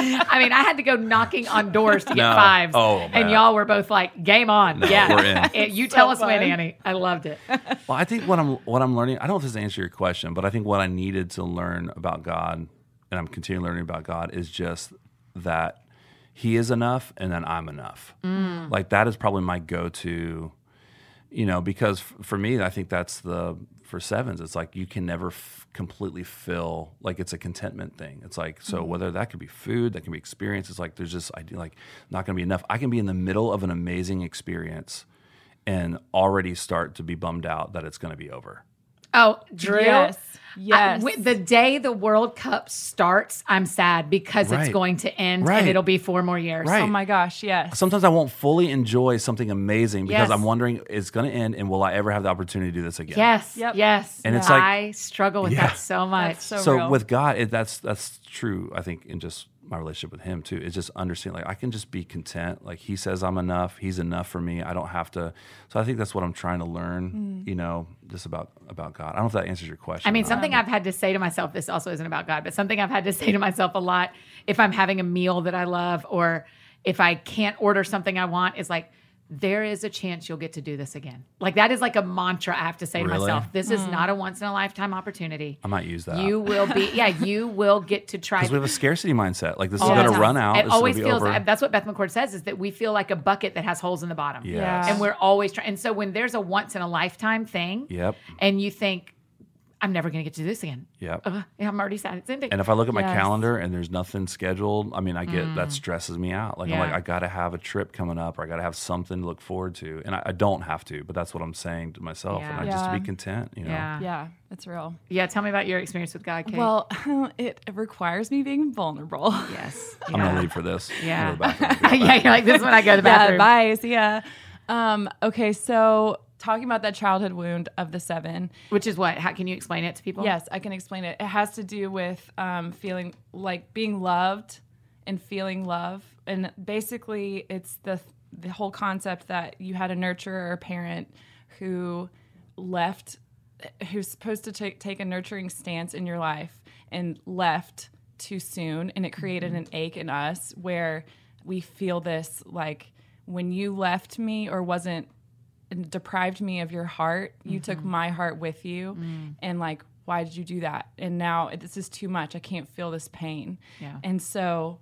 I mean, I had to go knocking on doors to get No. fives. Oh, and man. y'all were both like, game on. No, yeah. we're in. It- you So tell us when, fun. Annie. I loved it. Well, I think what I'm what I'm learning, I don't know if this answers your question, but I think what I needed to learn about God, and I'm continuing learning about God, is just that He is enough and then I'm enough. Mm. Like that is probably my go-to, you know, because f- for me, I think that's the, for sevens, it's like you can never f- completely fill, like it's a contentment thing. It's like, so whether that could be food, that can be experience, it's like there's just, I do like, not going to be enough. I can be in the middle of an amazing experience and already start to be bummed out that it's going to be over. Oh, Drew. Yes. I- Yes. wi- the day the World Cup starts, I'm sad because it's Right. going to end Right. and it'll be four more years. Right. Oh my gosh, yes. Sometimes I won't fully enjoy something amazing because Yes. I'm wondering, it's going to end and will I ever have the opportunity to do this again? Yes. Yep. Yes. And it's like- I struggle with Yeah. that so much. That's so, So real. with God, it, that's that's true. I think in just my relationship with Him too, it's just understanding like I can just be content. Like He says I'm enough. He's enough for me. I don't have to. So I think that's what I'm trying to learn. You know, just about about God. I don't know if that answers your question. I mean, or not. something I've had to say to myself, this also isn't about God, but something I've had to say to myself a lot if I'm having a meal that I love or if I can't order something I want is like, there is a chance you'll get to do this again. Like that is like a mantra I have to say to Really? myself. This is not a once in a lifetime opportunity. I might use that. You will be, yeah, you will get to try. because we have a scarcity mindset. Like this all is the going to time. run out. It This always is gonna feels, be over. that's what Beth McCord says is that we feel like a bucket that has holes in the bottom. Yes. Yeah. And we're always trying. And so when there's a once in a lifetime thing Yep. and you think, I'm never going to get to do this again. Yep. Uh, yeah, I'm already sad. It's ending. And if I look at my Yes. calendar and there's nothing scheduled, I mean, I get that stresses me out. Like I'm Mm. Yeah. like, I got to have a trip coming up, or I got to have something to look forward to, and I, I don't have to, but that's what I'm saying to myself, and I Yeah. just to Yeah. be content, you know. yeah. yeah, it's real. Yeah, tell me about your experience with God, Kate. Well, it requires me being vulnerable. yes. I'm gonna leave for this. Yeah. I'm gonna go to the bathroom. yeah, you're like, this is when I go to the Yeah, bathroom. bye. See ya. Um, okay, so talking about that childhood wound of the seven. Which is what? How can you explain it to people? Yes, I can explain it. It has to do with um, feeling like being loved and feeling love. And basically, it's the the whole concept that you had a nurturer or a parent who left, who's supposed to take take a nurturing stance in your life and left too soon, and it created an ache in us where we feel this like when you left me or wasn't deprived me of your heart, you took my heart with you, and like, why did you do that? And now this is too much. I can't feel this pain. Yeah. And so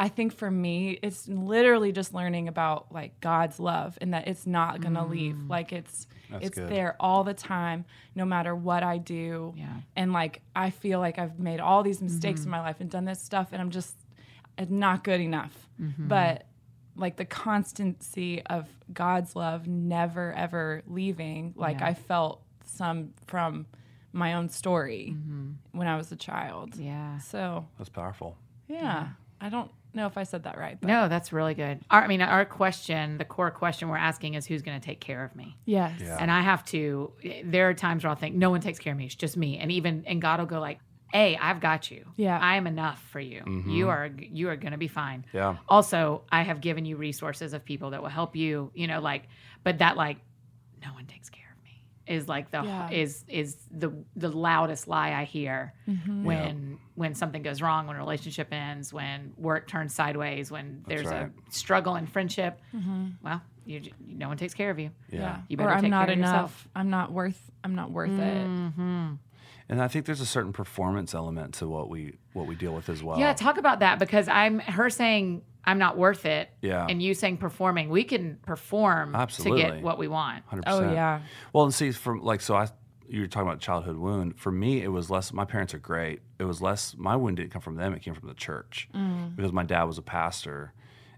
I think for me, it's literally just learning about like God's love and that it's not going to Mm. leave. Like it's That's it's good. there all the time, no matter what I do. Yeah. And like I feel like I've made all these mistakes Mm-hmm. in my life and done this stuff, and I'm just it's not good enough. Mm-hmm. But like the constancy of God's love never ever leaving. Like Yeah. I felt some from my own story Mm-hmm. when I was a child. Yeah. So That's powerful. yeah, I don't know if I said that right. But No, that's really good. Our, I mean, our question, the core question we're asking is who's going to take care of me? Yes. Yeah. And I have to, there are times where I'll think, no one takes care of me. It's just me. And even, and God will go like, hey, I've got you. Yeah. I am enough for you. Mm-hmm. You are, you are going to be fine. Yeah. Also, I have given you resources of people that will help you, you know, like, but that like, no one takes care of me is like the, Yeah. is, is the, the loudest lie I hear Mm-hmm. when, when something goes wrong, when a relationship ends, when work turns sideways, when there's right. a struggle in friendship. Well, you, j- no one takes care of you. Yeah. Yeah. You or better I'm take not care of enough. yourself. I'm not worth. I'm not worth it. Mm-hmm. And I think there's a certain performance element to what we what we deal with as well. Yeah, talk about that because I'm her saying I'm not worth it, Yeah. and you saying performing. We can perform Absolutely. to get what we want. one hundred Oh percent. yeah. Well, and see, from like, so I, you were talking about childhood wound. For me, it was less, my parents are great. It was less, my wound didn't come from them, it came from the church because my dad was a pastor.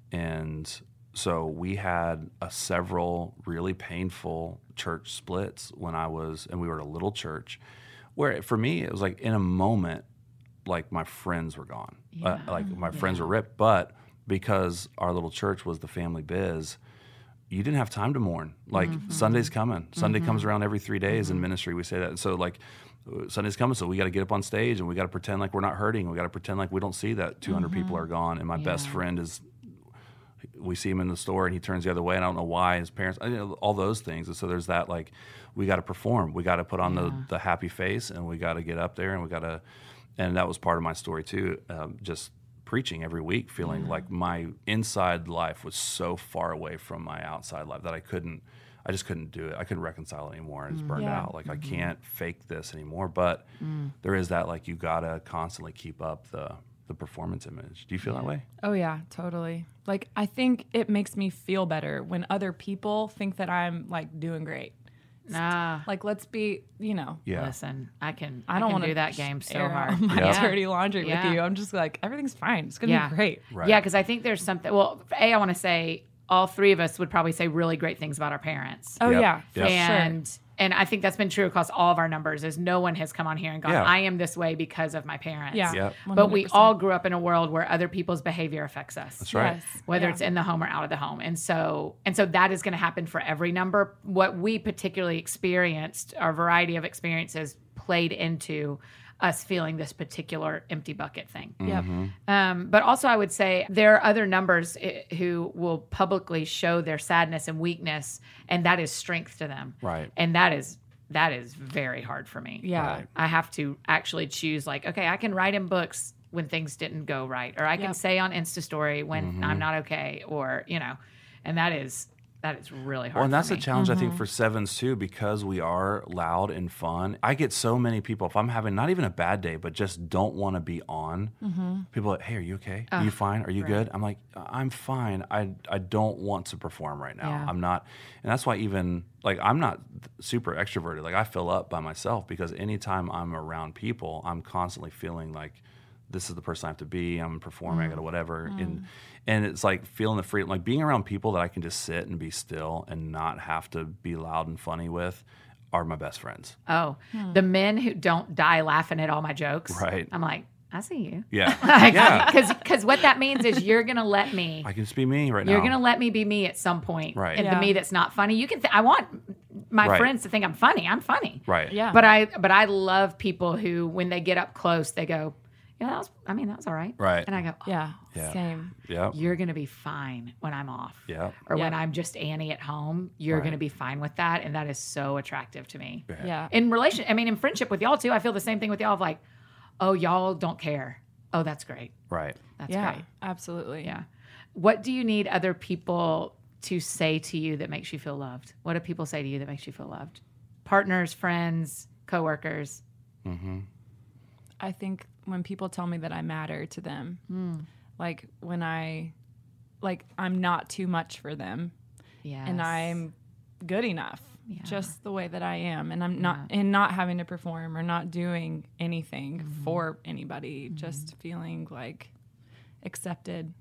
And so we had a several really painful church splits when I was, and we were at a little church where for me, it was like in a moment, like my friends were gone. Uh, like my friends were ripped. But because our little church was the family biz, you didn't have time to mourn. Like Sunday's coming. Sunday comes around every three days in ministry. We say that. And so like uh, Sunday's coming, so we got to get up on stage and we got to pretend like we're not hurting. We got to pretend like we don't see that two hundred people are gone. And my best friend is, we see him in the store and he turns the other way and I don't know why. His parents, I know, all those things. And so there's that like, we got to perform. We got to put on the, the happy face and we got to get up there and we got to, and that was part of my story too. Um, just preaching every week, feeling like my inside life was so far away from my outside life that I couldn't, I just couldn't do it. I couldn't reconcile it anymore. And it's burned Yeah. out. Like I can't fake this anymore. But there is that, like, you gotta constantly keep up the the performance image. Do you feel that way? Oh yeah, totally. Like I think it makes me feel better when other people think that I'm like doing great. Nah, Like let's be, you know, Yeah. listen, I can. I don't can want to do that game so air hard. out my Yeah. dirty laundry Yeah. with you. I'm just like everything's fine. It's gonna Yeah. be great. Right. Yeah, because I think there's something. Well, a I want to say all three of us would probably say really great things about our parents. Oh Yep. yeah, for Yep. and sure. and I think that's been true across all of our numbers. Is no one has come on here and gone, Yeah. I am this way because of my parents. Yeah, Yep. But we one hundred percent. all grew up in a world where other people's behavior affects us. That's right. Yes. Whether Yeah. it's in the home or out of the home. And so and so that is going to happen for every number. What we particularly experienced, our variety of experiences played into us feeling this particular empty bucket thing. Yep. Um, but also, I would say there are other numbers eh, who will publicly show their sadness and weakness, and that is strength to them. Right. And that is that is very hard for me. Yeah. Right. I have to actually choose, like, okay, I can write in books when things didn't go right, or I can Yep. say on Insta Story when Mm-hmm. I'm not okay, or you know, and that is that is really hard. Well, and for that's me. a challenge, I think, for sevens too, because we are loud and fun. I get so many people, if I'm having not even a bad day, but just don't want to be on, people are like, hey, are you okay? Are you fine? Are you good? I'm like, I'm fine. I, I don't want to perform right now. Yeah. I'm not. And that's why even, like, I'm not super extroverted. Like, I fill up by myself because anytime I'm around people, I'm constantly feeling like, this is the person I have to be. I'm performing. I got to whatever. And and it's like feeling the freedom, like being around people that I can just sit and be still and not have to be loud and funny with are my best friends. Oh, the men who don't die laughing at all my jokes. Right. I'm like, I see you. Yeah. yeah. Because because what that means is you're gonna let me. I can just be me right You're now. gonna let me be me at some point. Right. And Yeah. the me that's not funny, you can. Th- I want my Right. friends to think I'm funny. I'm funny. Right. Yeah. But I but I love people who, when they get up close, they go, yeah, that was. I mean, that was all right. Right. And I go, oh, Yeah. Yeah. Same. Yeah. you're gonna be fine when I'm off. Yeah. Or when Yeah. I'm just Annie at home, you're Right. gonna be fine with that, and that is so attractive to me. Yeah. In relation, I mean, in friendship with y'all too, I feel the same thing with y'all. Of like, oh, y'all don't care. Oh, that's great. Right. That's yeah. great. Absolutely. Yeah. What do you need other people to say to you that makes you feel loved? What do people say to you that makes you feel loved? Partners, friends, coworkers. Mm-hmm. I think when people tell me that I matter to them, like when I, like I'm not too much for them, Yes. and I'm good enough, Yeah. just the way that I am, and I'm not, and not having to perform or not doing anything Mm-hmm. for anybody, just feeling like accepted.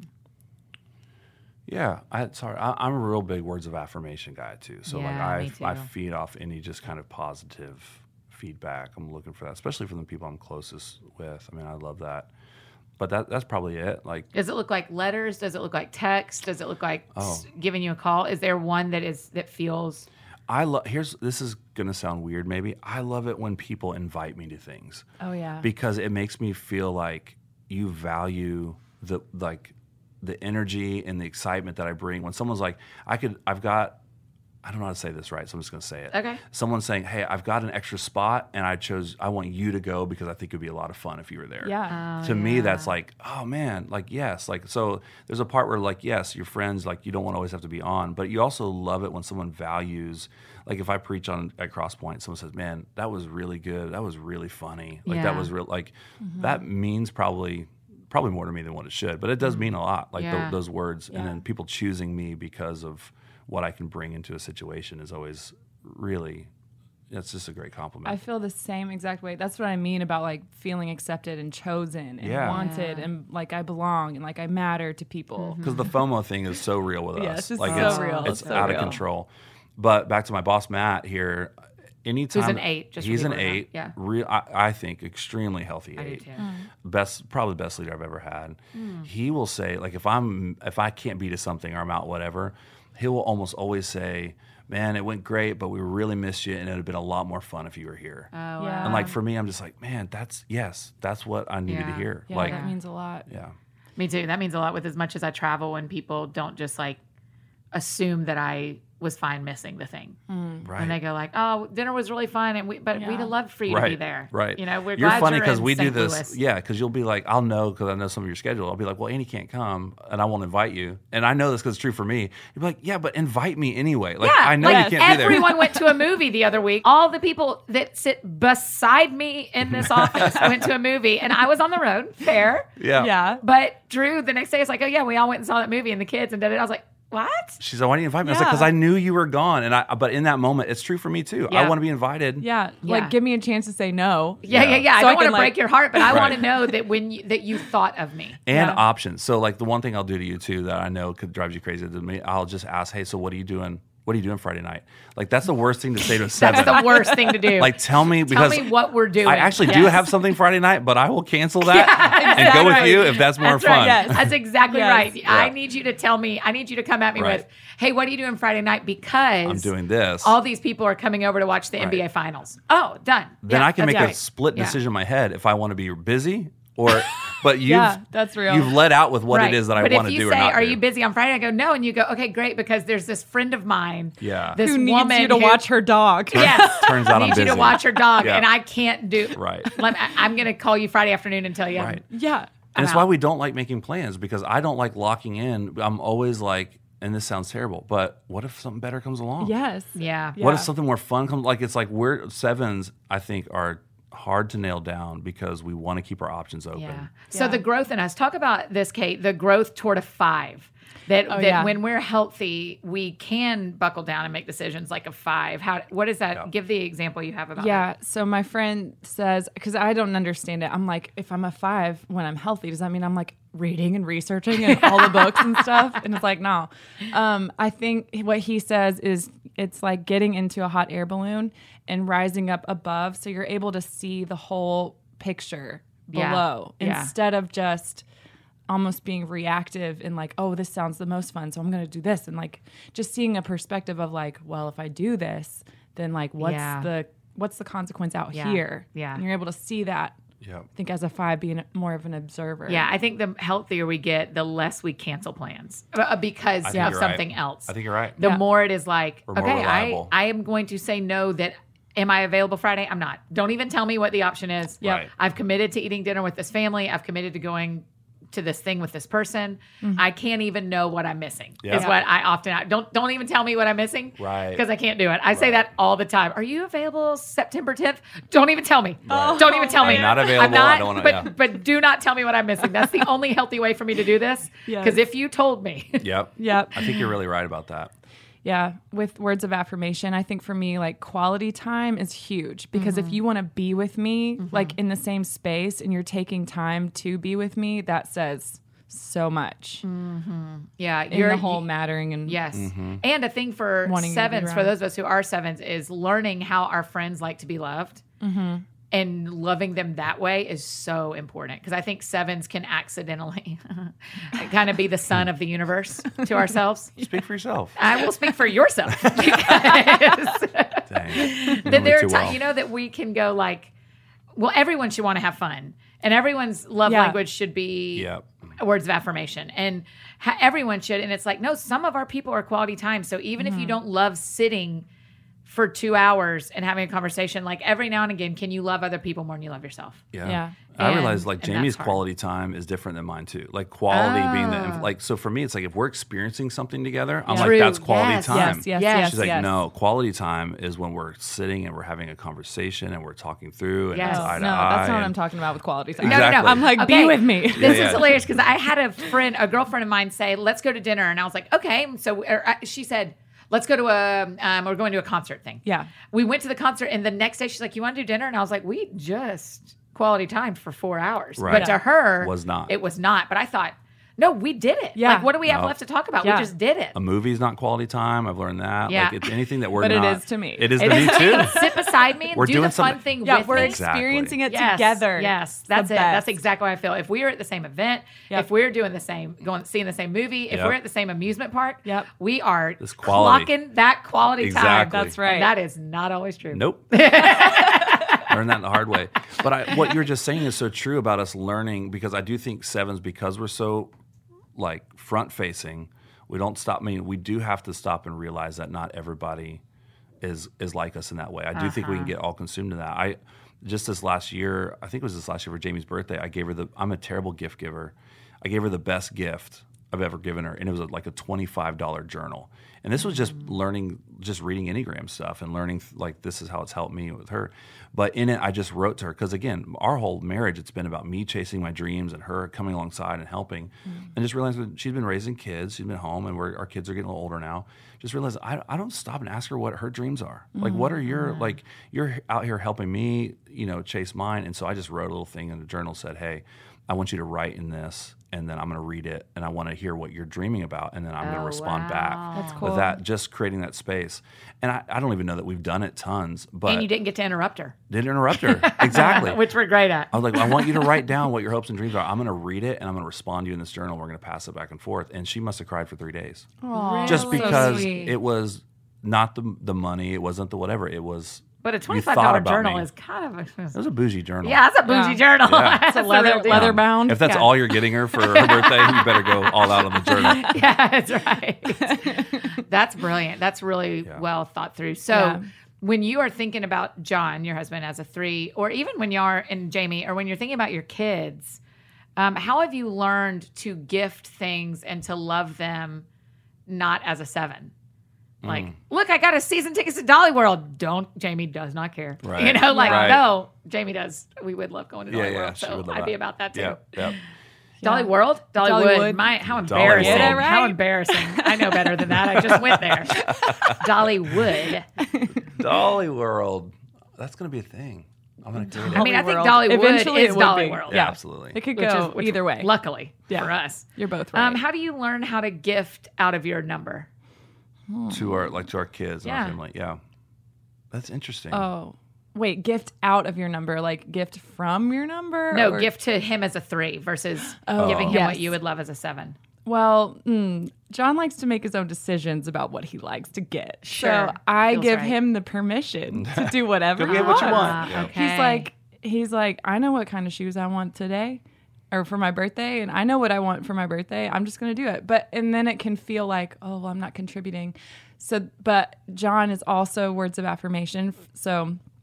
Yeah, I sorry, I, I'm a real big words of affirmation guy too. So Yeah, me like I I too. feed off any just kind of positive feedback. I'm looking for that, especially from the people I'm closest with. I mean, I love that. But that that's probably it. Like, Does it look like letters? Does it look like text? Does it look like Oh. s- giving you a call? Is there one that is that feels? I love. Here's this is gonna sound weird, maybe. I love it when people invite me to things Oh yeah. because it makes me feel like you value the like the energy and the excitement that I bring. When someone's like, I could, I've got, I don't know how to say this right, so I'm just gonna say it. Okay. Someone's saying, hey, I've got an extra spot, and I chose, I want you to go because I think it'd be a lot of fun if you were there. yeah. Oh, To me, yeah. that's like, oh man, like yes, like so. There's a part where like yes, your friends, like you don't want to always have to be on, but you also love it when someone values. Like if I preach on at Crosspoint, someone says, "Man, that was really good. That was really funny. Like that Yeah. was real. Like that means probably probably more to me than what it should, but it does mean a lot. Like tho- Yeah. those words, and Yeah. then people choosing me because of what I can bring into a situation is always really. It's just a great compliment. I feel the same exact way. That's what I mean about like feeling accepted and chosen and Yeah. wanted Yeah. and like I belong and like I matter to people. Because the FOMO thing is so real with Yeah, us. it's just like so it's, real. It's It's so out real. of control. But back to my boss Matt here. Anytime Who's an eight, just for he's an people to know. eight. Yeah. Real, I, I think extremely healthy I do eight. too. Best, probably the best leader I've ever had. He will say like if I'm if I can't be to something or I'm out whatever, he will almost always say, "Man, it went great, but we really missed you, and it would have been a lot more fun if you were here." Oh, Yeah. wow. And like for me, I'm just like, man, that's yes, that's what I needed Yeah. to hear. Yeah, like, that means a lot. yeah. Me too. That means a lot with as much as I travel when people don't just like assume that I was fine missing the thing. Right. And they go like, "Oh, dinner was really fun, and we, but Yeah. we'd have loved for you right, to be there." Right. You know, we're you're glad funny because we do Saint this. Louis. Yeah, because you'll be like, I'll know because I know some of your schedule. I'll be like, well, Annie can't come, and I won't invite you. And I know this because it's true for me. You'll be like, yeah, but invite me anyway. Like Yeah, I know like you can't be there. everyone went to a movie the other week. All the people that sit beside me in this office went to a movie, and I was on the road. Fair, Yeah. Yeah. but Drew the next day was like, "Oh yeah, we all went and saw that movie, and the kids and did it." I was like, "What?" She's like, why didn't you invite me? I was like, Yeah. because I knew you were gone, and I. But in that moment, it's true for me too. Yeah. I want to be invited. Yeah. Yeah. Like give me a chance to say no. Yeah, yeah, Yeah. yeah. I So I don't want to can, break like- your heart, but I Right. want to know that when you, that you thought of me. And Yeah. options. So like the one thing I'll do to you too that I know could drive you crazy to me, I'll just ask, hey, so what are you doing? What are you doing Friday night? Like that's the worst thing to say to a seven. That's the worst thing to do. Like tell me Tell because me what we're doing. I actually do Yes. have something Friday night, but I will cancel that and go with exactly. you if that's more That's fun. right. Yes. That's exactly Yes. right. Yeah. I need you to tell me. I need you to come at me Right. with, "Hey, what are you doing Friday night?" Because I'm doing this. all these people are coming over to watch the N B A Right. finals. Oh, done. then Yeah, I can that's make a right. split Yeah. decision in my head if I want to be busy or but you've Yeah, that's real. you've let out with what Right. it is that I but want to if do you or say, not "Are do. you busy on Friday?" I go, "No," and you go, "Okay, great," because there's this friend of mine. Yeah. This Who needs woman you to who- watch her dog? Yes. Turns out I'm needs you to busy. watch her dog, Yeah. and I can't do. Right. Let, I, I'm going to call you Friday afternoon and tell you. Right. Yeah. And it's out. why we don't like making plans because I don't like locking in. I'm always like, and this sounds terrible, but what if something better comes along? Yes. Yeah. Yeah. What if something more fun comes? Like it's like we're sevens. I think are hard to nail down because we want to keep our options open. Yeah. So Yeah. the growth in us. Talk about this, Kate. The growth toward a five. That Oh, that yeah. when we're healthy, we can buckle down and make decisions like a five. How? What is that? Yeah. Give the example you have about. Yeah. So my friend says, because I don't understand it. I'm like, if I'm a five when I'm healthy, does that mean I'm like reading and researching and all the books and stuff? And it's like, no. Um, I think what he says is it's like getting into a hot air balloon and rising up above, so you're able to see the whole picture Yeah. below Yeah. instead of just almost being reactive and like, oh, this sounds the most fun, so I'm going to do this. And like just seeing a perspective of like, well, if I do this, then like what's Yeah. the what's the consequence out Yeah. here? Yeah. And you're able to see that. Yeah. I think as a five, being more of an observer. Yeah, I think the healthier we get, the less we cancel plans uh, because I think of you're something right. else. I think you're right. the Yeah. more it is like, We're more okay, I, reliable. I am going to say no that am I available Friday? I'm not. Don't even tell me what the option is. Yep. Right. I've committed to eating dinner with this family. I've committed to going to this thing with this person, Mm-hmm. I can't even know what I'm missing. Yeah. Is what I often I don't don't even tell me what I'm missing, Right. Because I can't do it. I say Right. that all the time. Are you available September tenth? Don't even tell me. Right. Don't even tell me. I'm not available. I'm not, I don't wanna- but yeah. but do not tell me what I'm missing. That's the only healthy way for me to do this. Yes. Because if you told me, Yep. Yep. I think you're really right about that. Yeah, with words of affirmation, I think for me, like quality time is huge because Mm-hmm. if you want to be with me, like in the same space, and you're taking time to be with me, that says so much yeah, in you're the whole mattering. And Yes. Mm-hmm. And a thing for Wanting to be sevens, for around. those of us who are sevens, is learning how our friends like to be loved. Mm-hmm. And loving them that way is so important. Because I think sevens can accidentally kind of be the sun of the universe to ourselves. Speak for yourself. I will speak for yourself. Because Dang. You know that me there are too times, well. you know, that we can go like, well, everyone should want to have fun. And everyone's love Yeah. language should be Yep. words of affirmation. And ha- everyone should. And it's like, no, some of our people are quality time. So even Mm-hmm. if you don't love sitting for two hours and having a conversation, like every now and again, can you love other people more than you love yourself? Yeah. Yeah. I And- realize like and Jamie's that's hard. quality time is different than mine too. Like quality being Ah. the like so for me it's like if we're experiencing something together, I'm Yeah. like True. that's quality Yes, time. yes, yes, Yes. yes, She's like, yes. no, quality time is when we're sitting and we're having a conversation and we're talking through and Yes. it's Oh, eye to no, eye. that's not what I'm and- talking about with quality time. No, no, no. Exactly. I'm like, Okay. be with me. This Yeah, is yeah. hilarious because I had a friend, a girlfriend of mine, say, "Let's go to dinner," and I was like, "Okay." So or, I- she said, "Let's go to a, um, we're going to a concert thing." Yeah. We went to the concert, and the next day she's like, "You want to do dinner?" And I was like, "We just quality time for four hours." Right. But to her, Was not. It was not. But I thought, no, we did it. Yeah. Like, what do we have No. left to talk about? Yeah. We just did it. A movie's not quality time. I've learned that. Yeah. Like it's anything that we're But it not. is to me. It is to It me is- too. Sit beside me and We're do doing the fun something- thing Yeah, with we're me. Exactly. experiencing it Yes, together. Yes, It's that's the it. That's best. exactly how I feel. If we are at the same event, Yep. if we're doing the same, going seeing the same movie, if Yep. we're at the same amusement park, Yep. we are This quality. clocking that quality time. Exactly. That's right. And that is not always true. Nope. Learn that the hard way. But I, what you're just saying is so true about us learning because I do think sevens, because we're so like front facing, we don't stop. I mean, we do have to stop and realize that not everybody is is like us in that way. I do think we can get all consumed in that. I just this last year, I think it was this last year for Jamie's birthday, I gave her the. I'm a terrible gift giver. I gave her the best gift I've ever given her, and it was like a twenty-five dollars journal. And this was just learning, just reading Enneagram stuff and learning like this is how it's helped me with her. But in it, I just wrote to her because again, our whole marriage, it's been about me chasing my dreams and her coming alongside and helping, and just realizing that she's been raising kids, she's been home, and we're, our kids are getting a little older now. Just realized I, I don't stop and ask her what her dreams are. Like, what are your like? You're out here helping me, you know, chase mine. And so I just wrote a little thing in the journal, said, "Hey, I want you to write in this, and then I'm going to read it, and I want to hear what you're dreaming about, and then I'm going Oh, to respond wow. back That's cool. with that." Just creating that space, and I, I don't even know that we've done it tons, but And you didn't get to interrupt her, didn't interrupt her exactly. which we're great at. I was like, I want you to write down what your hopes and dreams are. I'm going to read it, and I'm going to respond to you in this journal. We're going to pass it back and forth. And she must have cried for three days, Aw. just Really? because sweet. it was not the the money, it wasn't the whatever, it was. But a you twenty-five thought dollars about journal me. is kind of a. It was a bougie journal. Yeah, that's a bougie Yeah. journal. Yeah. That's It's a the leather real deal. leather bound. If that's Yeah. all you're getting her for her birthday, you better go all out on the journal. Yeah, that's right. That's brilliant. That's really Yeah. well thought through. So Yeah. when you are thinking about John, your husband, as a three, or even when you are, and Jamie, or when you're thinking about your kids, um, how have you learned to gift things and to love them not as a seven? Like, look, I got a season tickets to Dolly World. Don't, Jamie does not care. Right. You know, like, Right. no, Jamie does. We would love going to Yeah, Dolly yeah, World. she So would love I'd be that. about that too. Yep, yep. Dolly World? Dollywood. Dollywood. My, how Dollywood. embarrassing. Get it right. How embarrassing. I know better than that. I just went there. Dollywood. Dolly World. That's going to be a thing. I'm going to create it. I mean, I think World. Dollywood Eventually is it would Dolly be. World. yeah, absolutely. It could Which go is- which- either way. Luckily Yeah. for us. You're both right. Um, how do you learn how to gift out of your number? to our like to our kids and Yeah. our family. Yeah, that's interesting. oh, wait, gift out of your number, like gift from your number? No, or- gift to him as a three versus Oh. giving him Yes. what you would love as a seven. Well, mm, John likes to make his own decisions about what he likes to get. Sure. So I Feels give right. him the permission to do whatever Go he get what you wants. want. Yeah. Okay. He's like, he's like, I know what kind of shoes I want today or for my birthday, and I know what I want for my birthday. I'm just going to do it. But, and then it can feel like, oh, well, I'm not contributing. So, but John is also words of affirmation. So for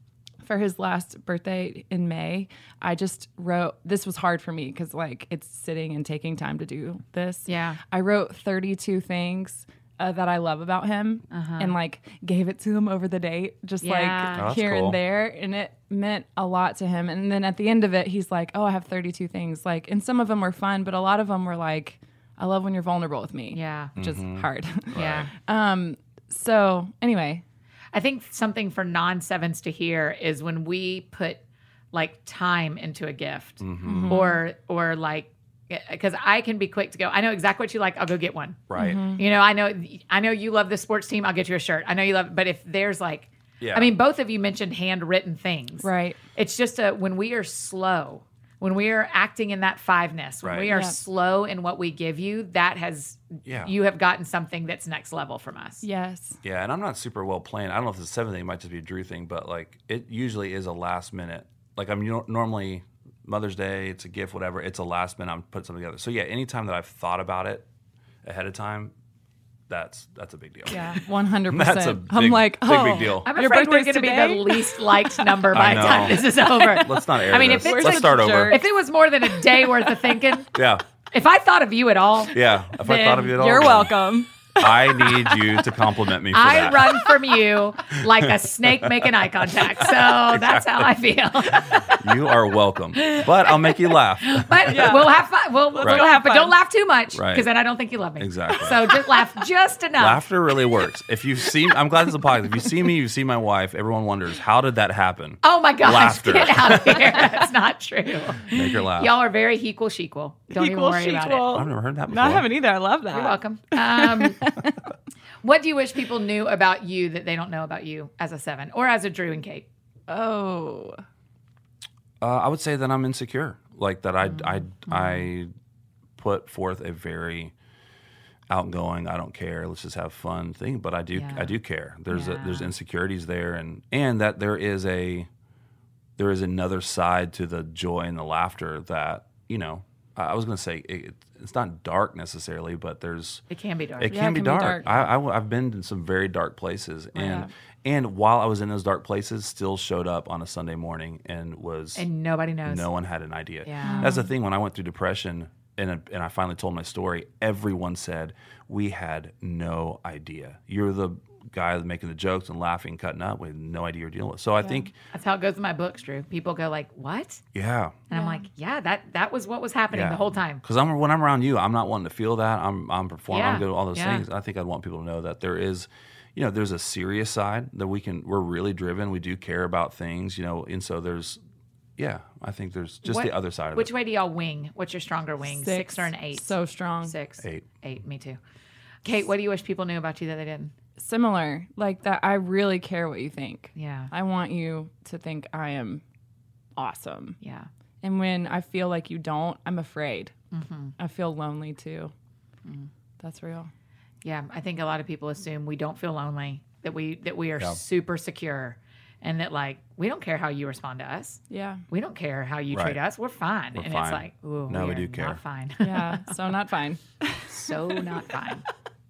for his last birthday in May, I just wrote, this was hard for me because like it's sitting and taking time to do this. Yeah. I wrote thirty-two things uh, that I love about him Uh-huh. and like gave it to him over the date, just Yeah. like Oh, that's here cool. and there. And it meant a lot to him. And then at the end of it, he's like, oh, I have thirty-two things. Like, and some of them were fun, but a lot of them were like, I love when you're vulnerable with me. Yeah. Which is hard. Yeah. um. So anyway, I think something for non sevens to hear is when we put like time into a gift Mm-hmm. or, or like, because I can be quick to go, I know exactly what you like. I'll go get one. Right. You know, I know, I know you love the sports team. I'll get you a shirt. I know you love, but if there's like, Yeah. I mean, both of you mentioned handwritten things. right. It's just a, when we are slow, when we are acting in that fiveness, when Right. we are Yeah. slow in what we give you, that has, Yeah. you have gotten something that's next level from us. Yes. Yeah, and I'm not super well planned. I don't know if it's a seven thing, it might just be a Drew thing, but like it usually is a last minute. Like I'm you know, normally Mother's Day, it's a gift, whatever. It's a last minute. I'm putting something together. So yeah, anytime that I've thought about it ahead of time, that's that's a big deal. Yeah. One hundred That's a percent. big, I'm like, big, oh, big deal. I'm Your afraid we're birthday's going to be today? the least liked number by I the time know. this is over. Let's not air I mean, this. if it's Let's a start over. jerk. If it was more than a day worth of thinking, Yeah, if I thought of you at all, yeah. If I thought of you at all, You're then welcome. I need you to compliment me for I that. run from you like a snake making eye contact. So that's how I feel. You are welcome, but I'll make you laugh. But we'll have fun. We'll, we'll Right. laugh, but fun. don't laugh too much because Right. then I don't think you love me. Exactly. So just laugh just enough. Laughter really works. If you see, I'm glad this is a podcast. If you see me, you see my wife. Everyone wonders how did that happen. Oh my gosh, Laughter. get out of here. That's not true. Make her laugh. Y'all are very equal shequel. Don't even Equal worry about it. shequel. I've never heard that before. No, I haven't either. I love that. You're welcome. Um, what do you wish people knew about you that they don't know about you as a seven or as a Drew and Kate? Oh. Uh, I would say that I'm insecure. Like that I I I put forth a very outgoing, I don't care, let's just have fun thing, but I do Yeah. I do care. There's a, Yeah. there's insecurities there, and and that there is a there is another side to the joy and the laughter that, you know, I I was going to say it, it's not dark necessarily, but there's It can be dark. it Yeah, can it be can be dark. dark. I, I, have been in some very dark places, and Yeah. and while I was in those dark places, still showed up on a Sunday morning and was and nobody knows. no one had an idea. Yeah. That's the thing. When I went through depression and and I finally told my story, everyone said we had no idea. You're the guy making the jokes and laughing, cutting up. We had no idea you're dealing with. So I think, That's how it goes in my books, Drew. People go like, "What?" yeah, And I'm like, "Yeah, that that was what was happening yeah. the whole time." Because I'm when I'm around you, I'm not wanting to feel that. I'm I'm performing. Yeah. I'm doing all those Yeah. things. I think I'd want people to know that there is, you know, there's a serious side that we can. We're really driven. We do care about things, you know, and so there's. Yeah, I think there's just What- the other side of Which it. way do y'all wing? What's your stronger wing? Six, or an eight? So strong. Six. Eight. Eight. Me too. Kate, what do you wish people knew about you that they didn't? Similar. Like that I really care what you think. Yeah. I want you to think I am awesome. Yeah. And when I feel like you don't, I'm afraid. Mm-hmm. I feel lonely too. That's real. Yeah. I think a lot of people assume we don't feel lonely, that we that we are Yeah. super secure, and that like we don't care how you respond to us. Yeah. We don't care how you Right. treat us. We're fine. We're and fine. it's like, ooh, No, we are do care. Not fine. Yeah. So not fine. So not fine.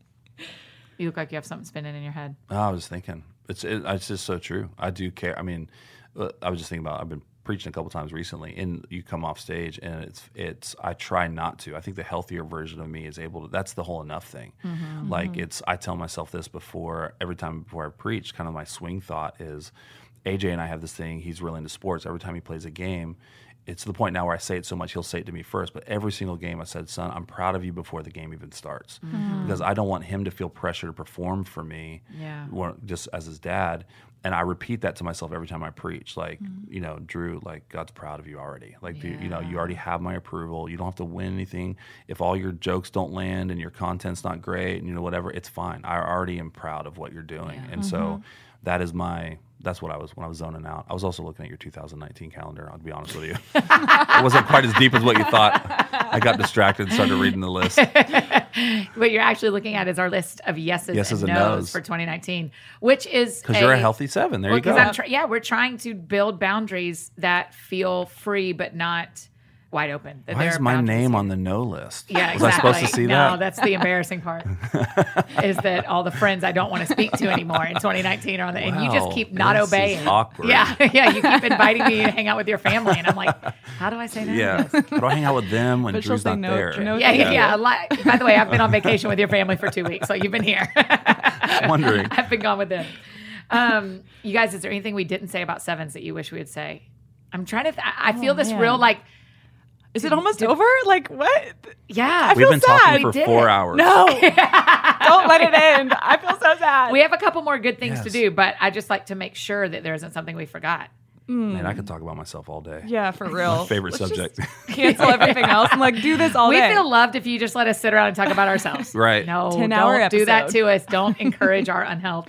You look like you have something spinning in your head. Oh, I was thinking, it's it, it's just so true. I do care. I mean, uh, I was just thinking about. I've been preaching a couple times recently, and you come off stage, and it's it's. I try not to. I think the healthier version of me is able to. That's the whole enough thing. Like it's. I tell myself this before every time before I preach. Kind of my swing thought is, A J and I have this thing. He's really into sports. Every time he plays a game, it's to the point now where I say it so much he'll say it to me first. But every single game I said, son, I'm proud of you before the game even starts, because I don't want him to feel pressure to perform for me, Yeah. or just as his dad. And I repeat that to myself every time I preach. Like, you know, Drew, like God's proud of you already. Like, do you, you know, you already have my approval. You don't have to win anything. If all your jokes don't land and your content's not great and you know whatever, it's fine. I already am proud of what you're doing. And so that is my. That's what I was when I was zoning out. I was also looking at your two thousand nineteen calendar. I'll be honest with you. It wasn't quite as deep as what you thought. I got distracted and started reading the list. What you're actually looking at is our list of yeses, Yeses and, and nos no's. for twenty nineteen, which is Because you're a healthy seven. There you Because go. I'm try- yeah, we're trying to build boundaries that feel free but not wide open. That Why there is are my boundaries name here. on the no list? Yeah, Was exactly. I supposed to see no, that? that's the embarrassing part. Is that all the friends I don't want to speak to anymore in twenty nineteen are on the, and you just Wow, keep not this is obeying. awkward. Yeah, yeah. You keep inviting me to hang out with your family, and I'm like, how do I say no? Yeah. to this? How do I hang out with them when But she'll Drew's say not no- there? no Yeah, yeah, thank yeah. you. A lot- By the way, I've been on vacation with your family for two weeks, so you've been here. Just wondering. I've been gone with them. Um, you guys, is there anything we didn't say about sevens that you wish we would say? I'm trying to. Th- I I feel Oh, this man. real like, Is it almost over? Like what? yeah. We've feel been sad. talking We for did four it. hours. No, don't let it end. I feel so sad. We have a couple more good things to Yes. do, but I just like to make sure that there isn't something we forgot. Man, I could talk about myself all day. yeah, for real. My favorite Let's subject. just cancel everything else and like do this all We day. feel loved if you just let us sit around and talk about ourselves. Right. No, ten-hour don't do that episode. to us. Don't encourage our unhealth.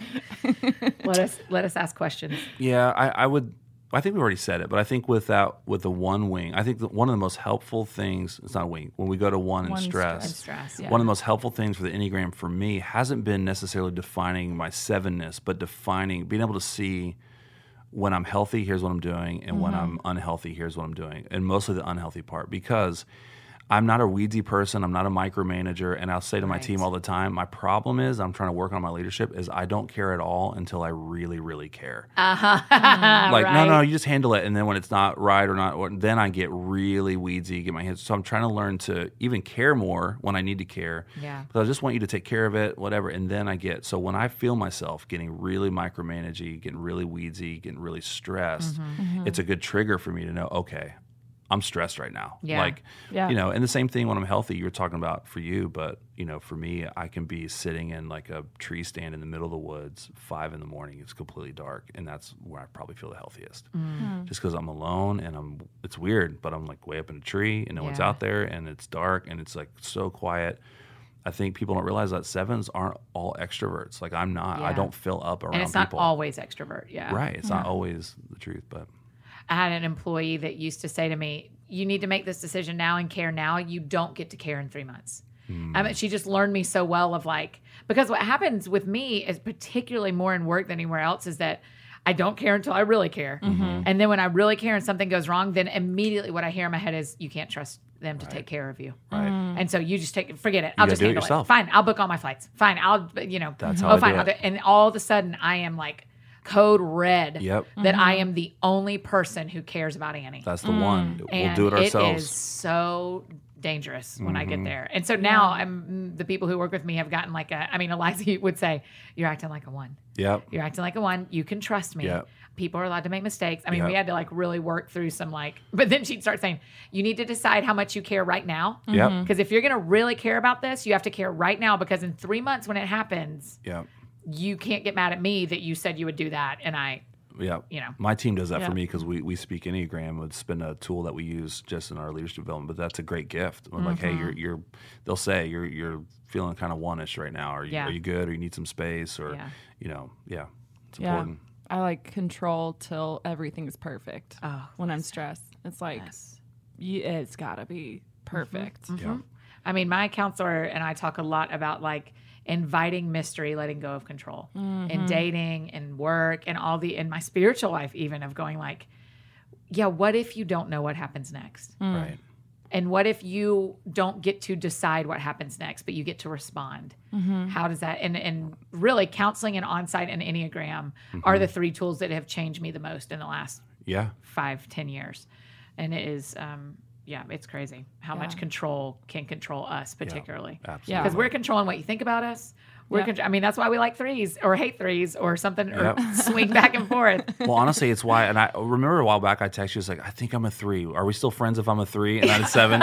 let us let us ask questions. Yeah, I, I would. I think we already said it, but I think with that, with the one wing, I think that one of the most helpful things. It's not a wing. When we go to one, One and stress, And stress. Yeah. one of the most helpful things for the Enneagram for me hasn't been necessarily defining my sevenness, but defining, being able to see when I'm healthy, here's what I'm doing, and when I'm unhealthy, here's what I'm doing, and mostly the unhealthy part, because I'm not a weedsy person. I'm not a micromanager, and I'll say to my Right. team all the time, my problem is I'm trying to work on my leadership is I don't care at all until I really, really care. Uh-huh. Like, right. no, no, you just handle it. And then when it's not right or not, or, then I get really weedsy, get my hands. So I'm trying to learn to even care more when I need to care. Yeah. Because I just want you to take care of it, whatever. And then I get, so when I feel myself getting really micromanagey, getting really weedsy, getting really stressed, Mm-hmm. it's a good trigger for me to know, okay, I'm stressed right now. Yeah. Like, Yeah. you know, and the same thing when I'm healthy, you were talking about for you, but, you know, for me, I can be sitting in like a tree stand in the middle of the woods, five in the morning, it's completely dark. And that's where I probably feel the healthiest. Mm. Just because I'm alone and I'm, it's weird, but I'm like way up in a tree and no one's Yeah. out there and it's dark and it's like so quiet. I think people don't realize that sevens aren't all extroverts. Like I'm not, I Yeah. don't fill up around And it's not people. always extrovert. Yeah. Right. It's not always the truth, but. I had an employee that used to say to me, you need to make this decision now and care now. You don't get to care in three months. I mean, she just learned me so well of like, because what happens with me is particularly more in work than anywhere else is that I don't care until I really care. And then when I really care and something goes wrong, then immediately what I hear in my head is you can't trust them to take care of you. Right. And so you just take, forget it. I'll gotta just do it handle yourself. Fine. I'll book all my flights. Fine. I'll, you know, That's how oh, I fine. do I'll it. do- and all of a sudden I am like code red Yep. that I am the only person who cares about Annie. That's the one. We'll And do it It is ourselves. so dangerous when I Mm-hmm. get there. And so now I'm, the people who work with me have gotten like a, I mean, Eliza would say, you're acting like a one. Yep. You're acting like a one. You can trust me. Yep. People are allowed to make mistakes. I mean, Yep. we had to like really work through some like, but then she'd start saying, you need to decide how much you care right now. Yep. Because if you're going to really care about this, you have to care right now because in three months when it happens, Yep. you can't get mad at me that you said you would do that. And I, Yeah, you know. my team does that Yeah. for me because we, we speak Enneagram. It's been a tool that we use just in our leadership development, but that's a great gift. We're like, hey, you're you're. They'll say you're you're feeling kind of one-ish right now. Are you Yeah. are you good? Or you need some space? Or Yeah. you know, yeah, it's Yeah. important. I like control till everything's perfect. Oh, when I'm stressed, it's like yes. y- it's gotta be perfect. Yeah, I mean, my counselor and I talk a lot about like inviting mystery, letting go of control in dating and work and all the, in my spiritual life, even of going like, yeah, what if you don't know what happens next? right. And what if you don't get to decide what happens next, but you get to respond? How does that, and, and really counseling and on-site and Enneagram are the three tools that have changed me the most in the last Yeah, five, ten years. And it is, um, yeah, it's crazy how much Yeah. control can control us, particularly. absolutely. Because we're controlling what you think about us. We're, Yep. contr- I mean, that's why we like threes or hate threes or something, or Yep. swing back and forth. Well, honestly, it's why. And I remember a while back, I texted you, was like, I think I'm a three. Are we still friends if I'm a three and I'm a seven?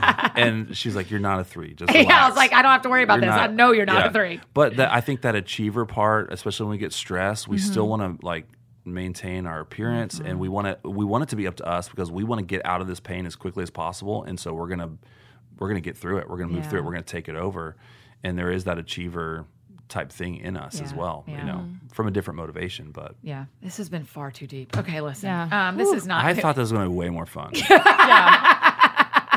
And she's like, you're not a three. Just Yeah, I relax. was like, I don't have to worry about You're this. not- I know you're not yeah. a three. But that, I think that achiever part, especially when we get stressed, we Mm-hmm. still want to like maintain our appearance, and we want to we want it to be up to us because we want to get out of this pain as quickly as possible. And so we're gonna we're gonna get through it. We're gonna move Yeah. through it. We're gonna take it over. And there is that achiever type thing in us as Yeah, well. yeah. You know, from a different motivation. But Yeah, this has been far too deep. Okay, listen. Yeah. Um, this is not. I thought this was going to be way more fun. Yeah.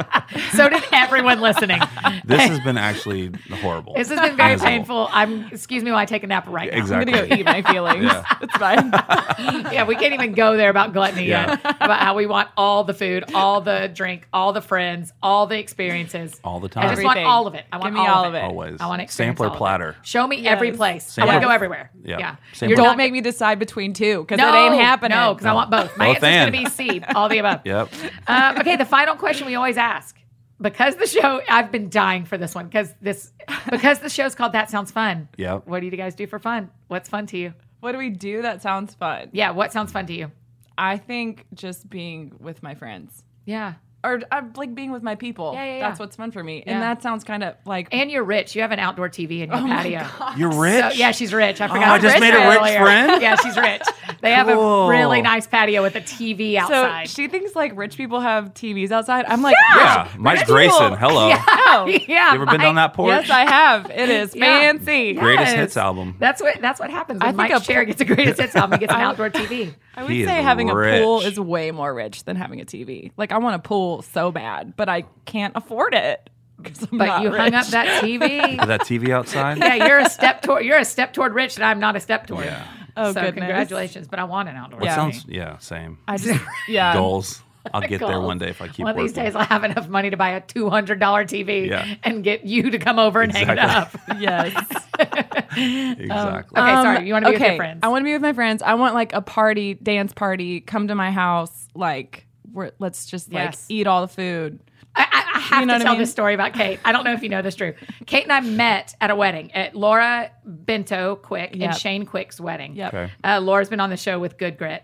So did everyone listeling. This has been actually horrible. This has been very Miserable. painful. I'm. Excuse me while I take a nap right now. Exactly. I'm gonna go eat my feelings. Yeah. It's fine. Yeah, we can't even go there about gluttony Yeah. yet. About how we want all the food, all the drink, all the friends, all the experiences. All the I time. just want Everything. all of it. I want Give me all, all of it. of it. Always. I want to experience Sampler all of it. platter. Show me every Yes. place. I Sampler. want to go everywhere. Yeah. Yeah. Sampler. You're Don't not- make me decide between two because no, it ain't happening. No, because I want both. My Both answer's going and. to be C, all the above. Yep. Um, okay, the final question we always ask. Because the show, I've been dying for this one because this, because the show's called That Sounds Fun. Yep. What do you guys do for fun? What's fun to you? What do we do? That sounds fun. Yeah, what sounds fun to you? I think just being with my friends. Yeah. Or uh, like being with my people. Yeah, yeah, That's yeah. what's fun for me. Yeah. And that sounds kind of like And you're rich. You have an outdoor T V in your Oh my patio. You're rich. So, yeah, she's rich. I forgot. I to just mention made a that rich earlier. friend? Yeah, she's rich. They have Cool. a really nice patio with a T V so outside. she thinks like rich people have T Vs outside. I'm like, Yeah. Mike rich Grayson. people- Hello. yeah, yeah. You ever been Mike- on that porch? Yes, I have. It is Yeah. fancy. Yeah. Greatest Yes. hits album. That's what that's what happens I when think Mike a- Cher gets a greatest hits album. He gets an outdoor T V. I would He say is having a pool rich. is way more rich than having a T V. Like I want a pool so bad, but I can't afford it because I'm But not you rich. hung up that T V. With that T V outside. Yeah, you're a step toward you're a step toward rich, and I'm not a step toward. Yeah. Oh, so goodness. congratulations. But I want an outdoor. That Yeah. T V. sounds, yeah, same. I just yeah. Goals. I'll get there Goals. one day if I keep One of working. these days, I'll have enough money to buy a two hundred dollars T V Yeah. and get you to come over and hang it up. Exactly. Yes. Exactly. Okay, sorry. You want to be okay. with your friends? I want to be with my friends. I want like a party, dance party. Come to my house. Like, we're, let's just like Yes. eat all the food. I, I- I have You know to what I tell mean? this story about Kate. I don't know if you know this, Drew. Kate and I met at a wedding at Laura Bento Quick Yep. and Shane Quick's wedding. Yep. Okay. Uh, Laura's been on the show with Good Grit.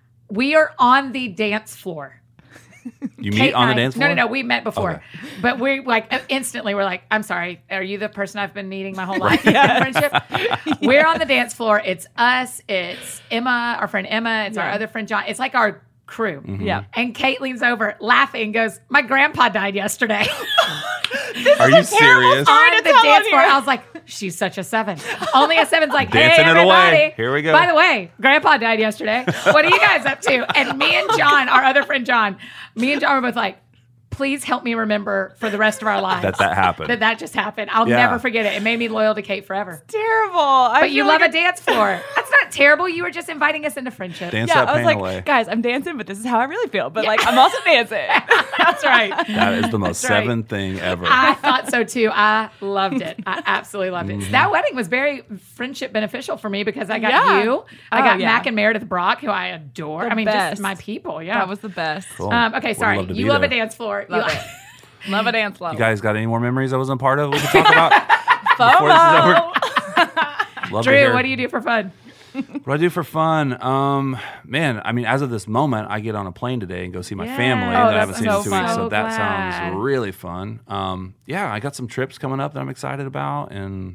We are on the dance floor. You Kate meet on the and I- dance floor? No, no, no. We met before, Okay. but we like instantly. We're like, "I'm sorry. Are you the person I've been needing my whole life in friendship?" We're on the dance floor. It's us. It's Emma, our friend Emma. It's our Yeah. other friend John. It's like our crew. Mm-hmm. Yeah. And Kate leans over, laughing, and goes, "My grandpa died yesterday." Are you serious? on to the tell dance on floor. here. I was like, "She's such a seven." Only a seven's like, "Hey, Dancing it everybody, away. Here we go. By the way, Grandpa died yesterday. What are you guys up to?" And me and John, our other friend John, me and John were both like, "Please help me remember for the rest of our lives That that happened. that that just happened. I'll Yeah. never forget it. It made me loyal to Kate forever." Terrible. I But you feel love like a dance floor. That's not terrible. You were just inviting us into friendship. Dance Yeah, that I was pain like, away. guys, I'm dancing, but this is how I really feel. But like, I'm also dancing. That's right. That is the most That's right. seven thing ever. I thought so too. I loved it. I absolutely loved Mm-hmm. it. So that wedding was very friendship beneficial for me because I got Yeah. you. I Oh, got yeah. Mac and Meredith Brock, who I adore. The I mean, best. just my people. Yeah. That was the best. Cool. Um, okay, Would sorry. love to You be love there. a dance floor. You Love like- it. Love a dance floor. You guys got any more memories I wasn't part of we can talk about? Before this is FOMO. over? Love to Drew, hear. what do you do for fun? What do I do for fun? Um, man, I mean, as of this moment, I get on a plane today and go see my Yeah. family Oh, that I haven't that's seen in so two weeks. fun. So So that glad. sounds really fun. Um, yeah, I got some trips coming up that I'm excited about, and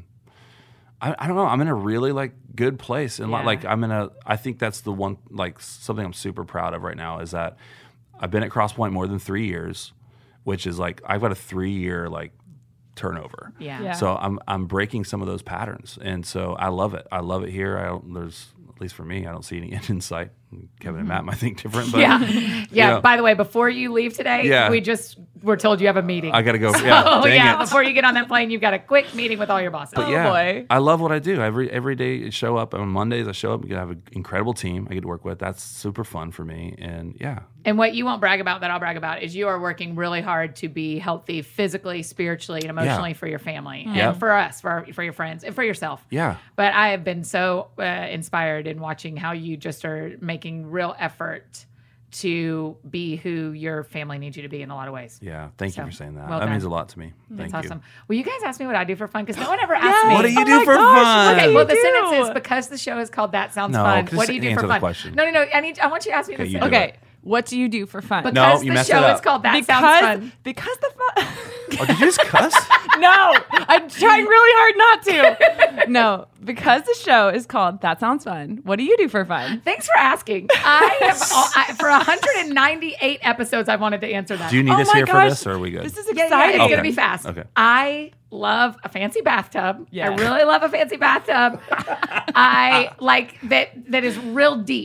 I, I don't know. I'm in a really like good place, and li- Yeah. like I'm in a. I think that's the one like something I'm super proud of right now is that I've been at Crosspoint more than three years, which is like I've got a three year like turnover. Yeah. Yeah. So I'm I'm breaking some of those patterns, and so I love it. I love it here. I don't. There's at least for me, I don't see any end in sight. Kevin and Matt might think different, but Yeah. Yeah. you know, By the way, before you leave today, Yeah. we just were told you have a meeting. I gotta go. Yeah, Oh, dang yeah. it. Before you get on that plane, you've got a quick meeting with all your bosses. But Oh, yeah, boy. I love what I do. Every every day I show up on Mondays. I show up. We get to have an incredible team. I get to work with. That's super fun for me. And yeah, And what you won't brag about that I'll brag about is you are working really hard to be healthy physically, spiritually, and emotionally for your family Yeah. and for us, for our, for your friends, and for yourself. yeah, But I have been so uh, inspired in watching how you just are making real effort to be who your family needs you to be in a lot of ways. yeah. Thank So, you for saying that. well that done. means a lot to me. That's Thank awesome. you. Will you guys ask me what I do for fun? Because no one ever asked me. What do you Oh do my for gosh, fun? Okay, well, the do? sentence is because the show is called That Sounds No, Fun. just What do you do answer for the fun? question. No, no, no. I need. I want you to ask me Okay, this. you do Okay. What do you do for fun? Because No, the you messed show it up. is called That because Sounds Fun. because the fun. Oh, did you just cuss? No, I'm trying really hard not to. No, because the show is called That Sounds Fun. What do you do for fun? Thanks for asking. I have all, I, for one hundred ninety-eight episodes. I wanted to answer that. Do you need Oh us my here for gosh. this, or are we good? This is Yeah, yeah, exciting. it's Okay. gonna be fast. Okay. I love a fancy bathtub. Yeah. I really love a fancy bathtub. I like that. That is real deep.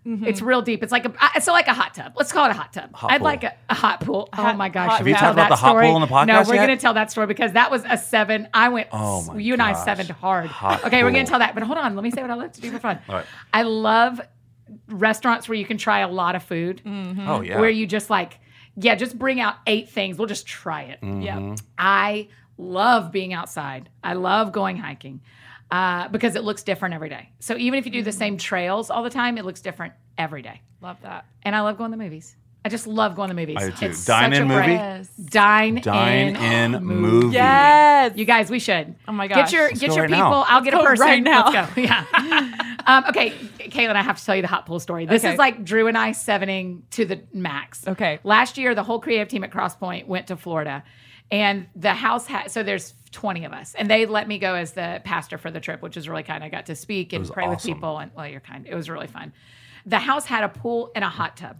Mm-hmm. It's real deep. It's like a it's like a hot tub. Let's call it a hot tub. Hot I'd pool. like a, a hot pool. Oh Hot- my gosh! hot Should we tub. tell Have you talked about that the hot story? pool on the podcast No, we're yet? going to tell that story because that was a seven. I went. Oh my you and I gosh. seven hard. Hot okay, we're going pool. to tell that. But hold on. Let me say what I love to do for fun. All right. I love restaurants where you can try a lot of food. Oh yeah. Where you just like, yeah, just bring out eight things. We'll just try it. Mm-hmm. Yeah. I love being outside. I love going hiking uh, because it looks different every day. So even if you do the same trails all the time, it looks different every day. Love that. And I love going to the movies. I just love going to the movies. I do too. It's Dine such in a break. movie? Yes. Dine, Dine in, in movie. Yes. You guys, we should. Oh my Get gosh. your Let's get go your right people. now. I'll get a go person. right now. Let's go. Yeah. um, okay, Caitlin, I have to tell you the hot pool story. This Okay. is like Drew and I sevening to the max. Okay. Last year, the whole creative team at Crosspoint went to Florida, and the house had so there's twenty of us, and they let me go as the pastor for the trip, which is really kind. I got to speak and was pray with awesome. people, and well, you're kind. It was really fun. The house had a pool and a hot tub.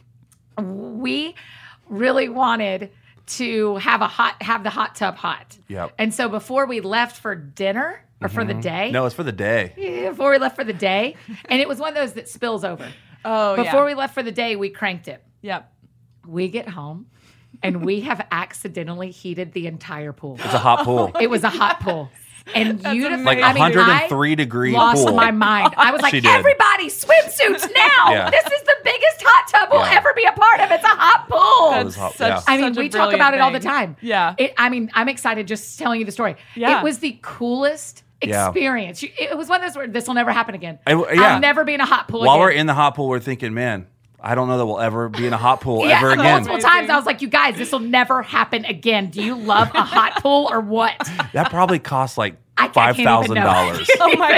We really wanted to have a hot have the hot tub hot. Yep. And so before we left for dinner or for the day, No, it's for the day. yeah, before we left for the day, and it was one of those that spills over. Oh, Before yeah. we left for the day, we cranked it. Yep. We get home, and we have accidentally heated the entire pool. It's a hot pool. It was a hot pool. And you Like I mean, one hundred three I degree lost pool. my mind. I was like, She did. everybody, swimsuits now. Yeah. This is the biggest hot tub we'll Yeah. ever be a part of. It's a hot pool. That was hot, Such- yeah. I mean, such a we talk about brilliant it all the thing. time. Yeah. It, I mean, I'm excited just telling you the story. Yeah. It was the coolest Yeah. experience. You, it was one of those where this will never happen again. I- yeah. I'll never be in a hot pool While again. we're in the hot pool, we're thinking, man, I don't know that we'll ever be in a hot pool yeah, ever again. multiple times I was like, you guys, this will never happen again. Do you love a hot pool or what? That probably cost like I- I five can't even thousand know. dollars. Oh my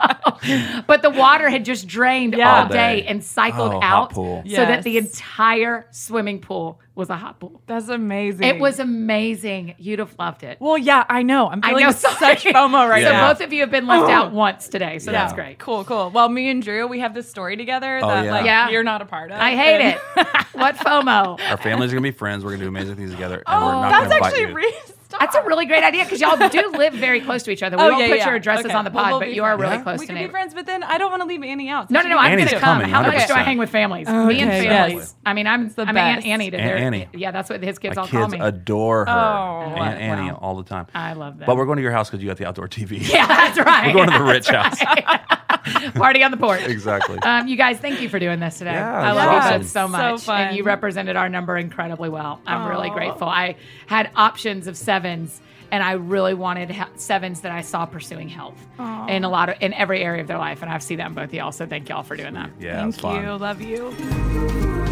God. But the water had just drained Yeah. all All day day. and cycled Oh, hot out pool. so that Yes. the entire swimming pool was a hot pool. That's amazing. It was amazing. You'd have loved it. Well, yeah, I know. I'm I feeling know such sorry. FOMO right So Yeah. now. both of you have been left out once today, so Yeah. that's great. Cool, cool. Well, me and Drew, we have this story together Oh, that yeah. like Yeah. you're not a part of. I hate And- it. What FOMO? Our families are gonna be friends. We're gonna do amazing things together, and we're Oh, not that's gonna bite actually you. really. Stop. That's a really great idea because y'all do live very close to each other. We Oh, won't yeah, put yeah. your addresses Okay. on the Well, pod, we'll but be you are friends. really Yeah. close We to can be neighbors. friends, but then I don't want to leave Annie out. No, no, no. I'm Annie's going to come. coming, How much do I one hundred percent. hang with families? Okay, Me and families. yes. I mean, I'm the I'm Aunt best. Annie to Aunt their. Annie. Yeah, that's what his kids My all call kids me. adore her. Oh, Aunt wow. Annie all the time. I love that. But we're going to your house because you got the outdoor T V. yeah, that's right. We're going to the That's rich house. right. Party on the porch. Exactly. Um, you guys, thank you for doing this today. Yeah, I it love was you awesome. both so So much. fun. And you represented our number incredibly well. I'm really Aw. grateful. I had options of sevens, and I really wanted ha- sevens that I saw pursuing health in a lot of in every area of their life. And I've seen that in both of y'all. So thank y'all for doing that. Yeah, it was Thank fun. you. Love you.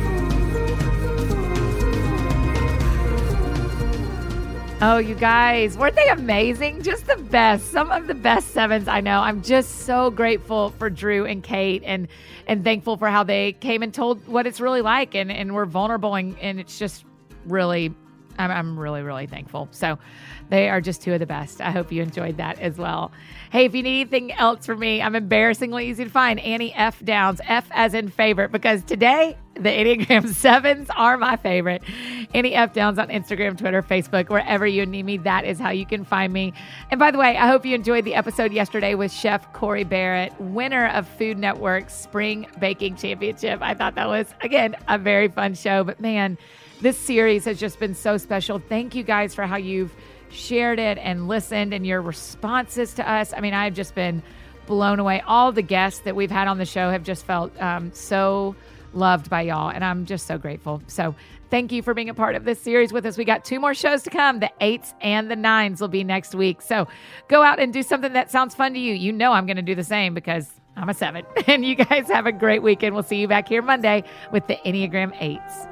Oh, you guys, weren't they amazing? Just the best. Some of the best sevens I know. I'm just so grateful for Drew and Kate and and thankful for how they came and told what it's really like and, and were vulnerable and, and it's just really, I'm, I'm really, really thankful. So they are just two of the best. I hope you enjoyed that as well. Hey, if you need anything else from me, I'm embarrassingly easy to find. Annie F. Downs, F as in favorite, because today the Enneagram sevens are my favorite. Annie F. Downs on Instagram, Twitter, Facebook, wherever you need me, that is how you can find me. And by the way, I hope you enjoyed the episode yesterday with Chef Corey Barrett, winner of Food Network's Spring Baking Championship. I thought that was, again, a very fun show. But man, this series has just been so special. Thank you guys for how you've shared it and listened and your responses to us. I mean, I've just been blown away. All the guests that we've had on the show have just felt um, so loved by y'all, and I'm just so grateful. So thank you for being a part of this series with us. We got two more shows to come. The eights and the nines will be next week. So go out and do something that sounds fun to you. You know I'm going to do the same because I'm a seven. And you guys have a great weekend. We'll see you back here Monday with the Enneagram eights.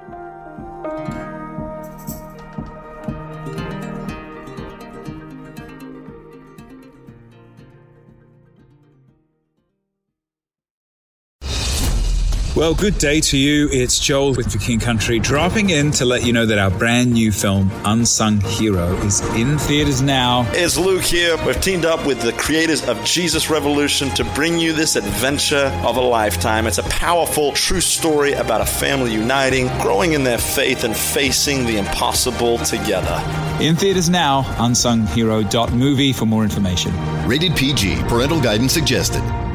Well, good day to you. It's Joel with The King Country dropping in to let you know that our brand new film, Unsung Hero, is in theaters now. It's Luke here. We've teamed up with the creators of Jesus Revolution to bring you this adventure of a lifetime. It's a powerful, true story about a family uniting, growing in their faith, and facing the impossible together. In theaters now, unsung hero dot movie for more information. Rated P G. Parental guidance suggested.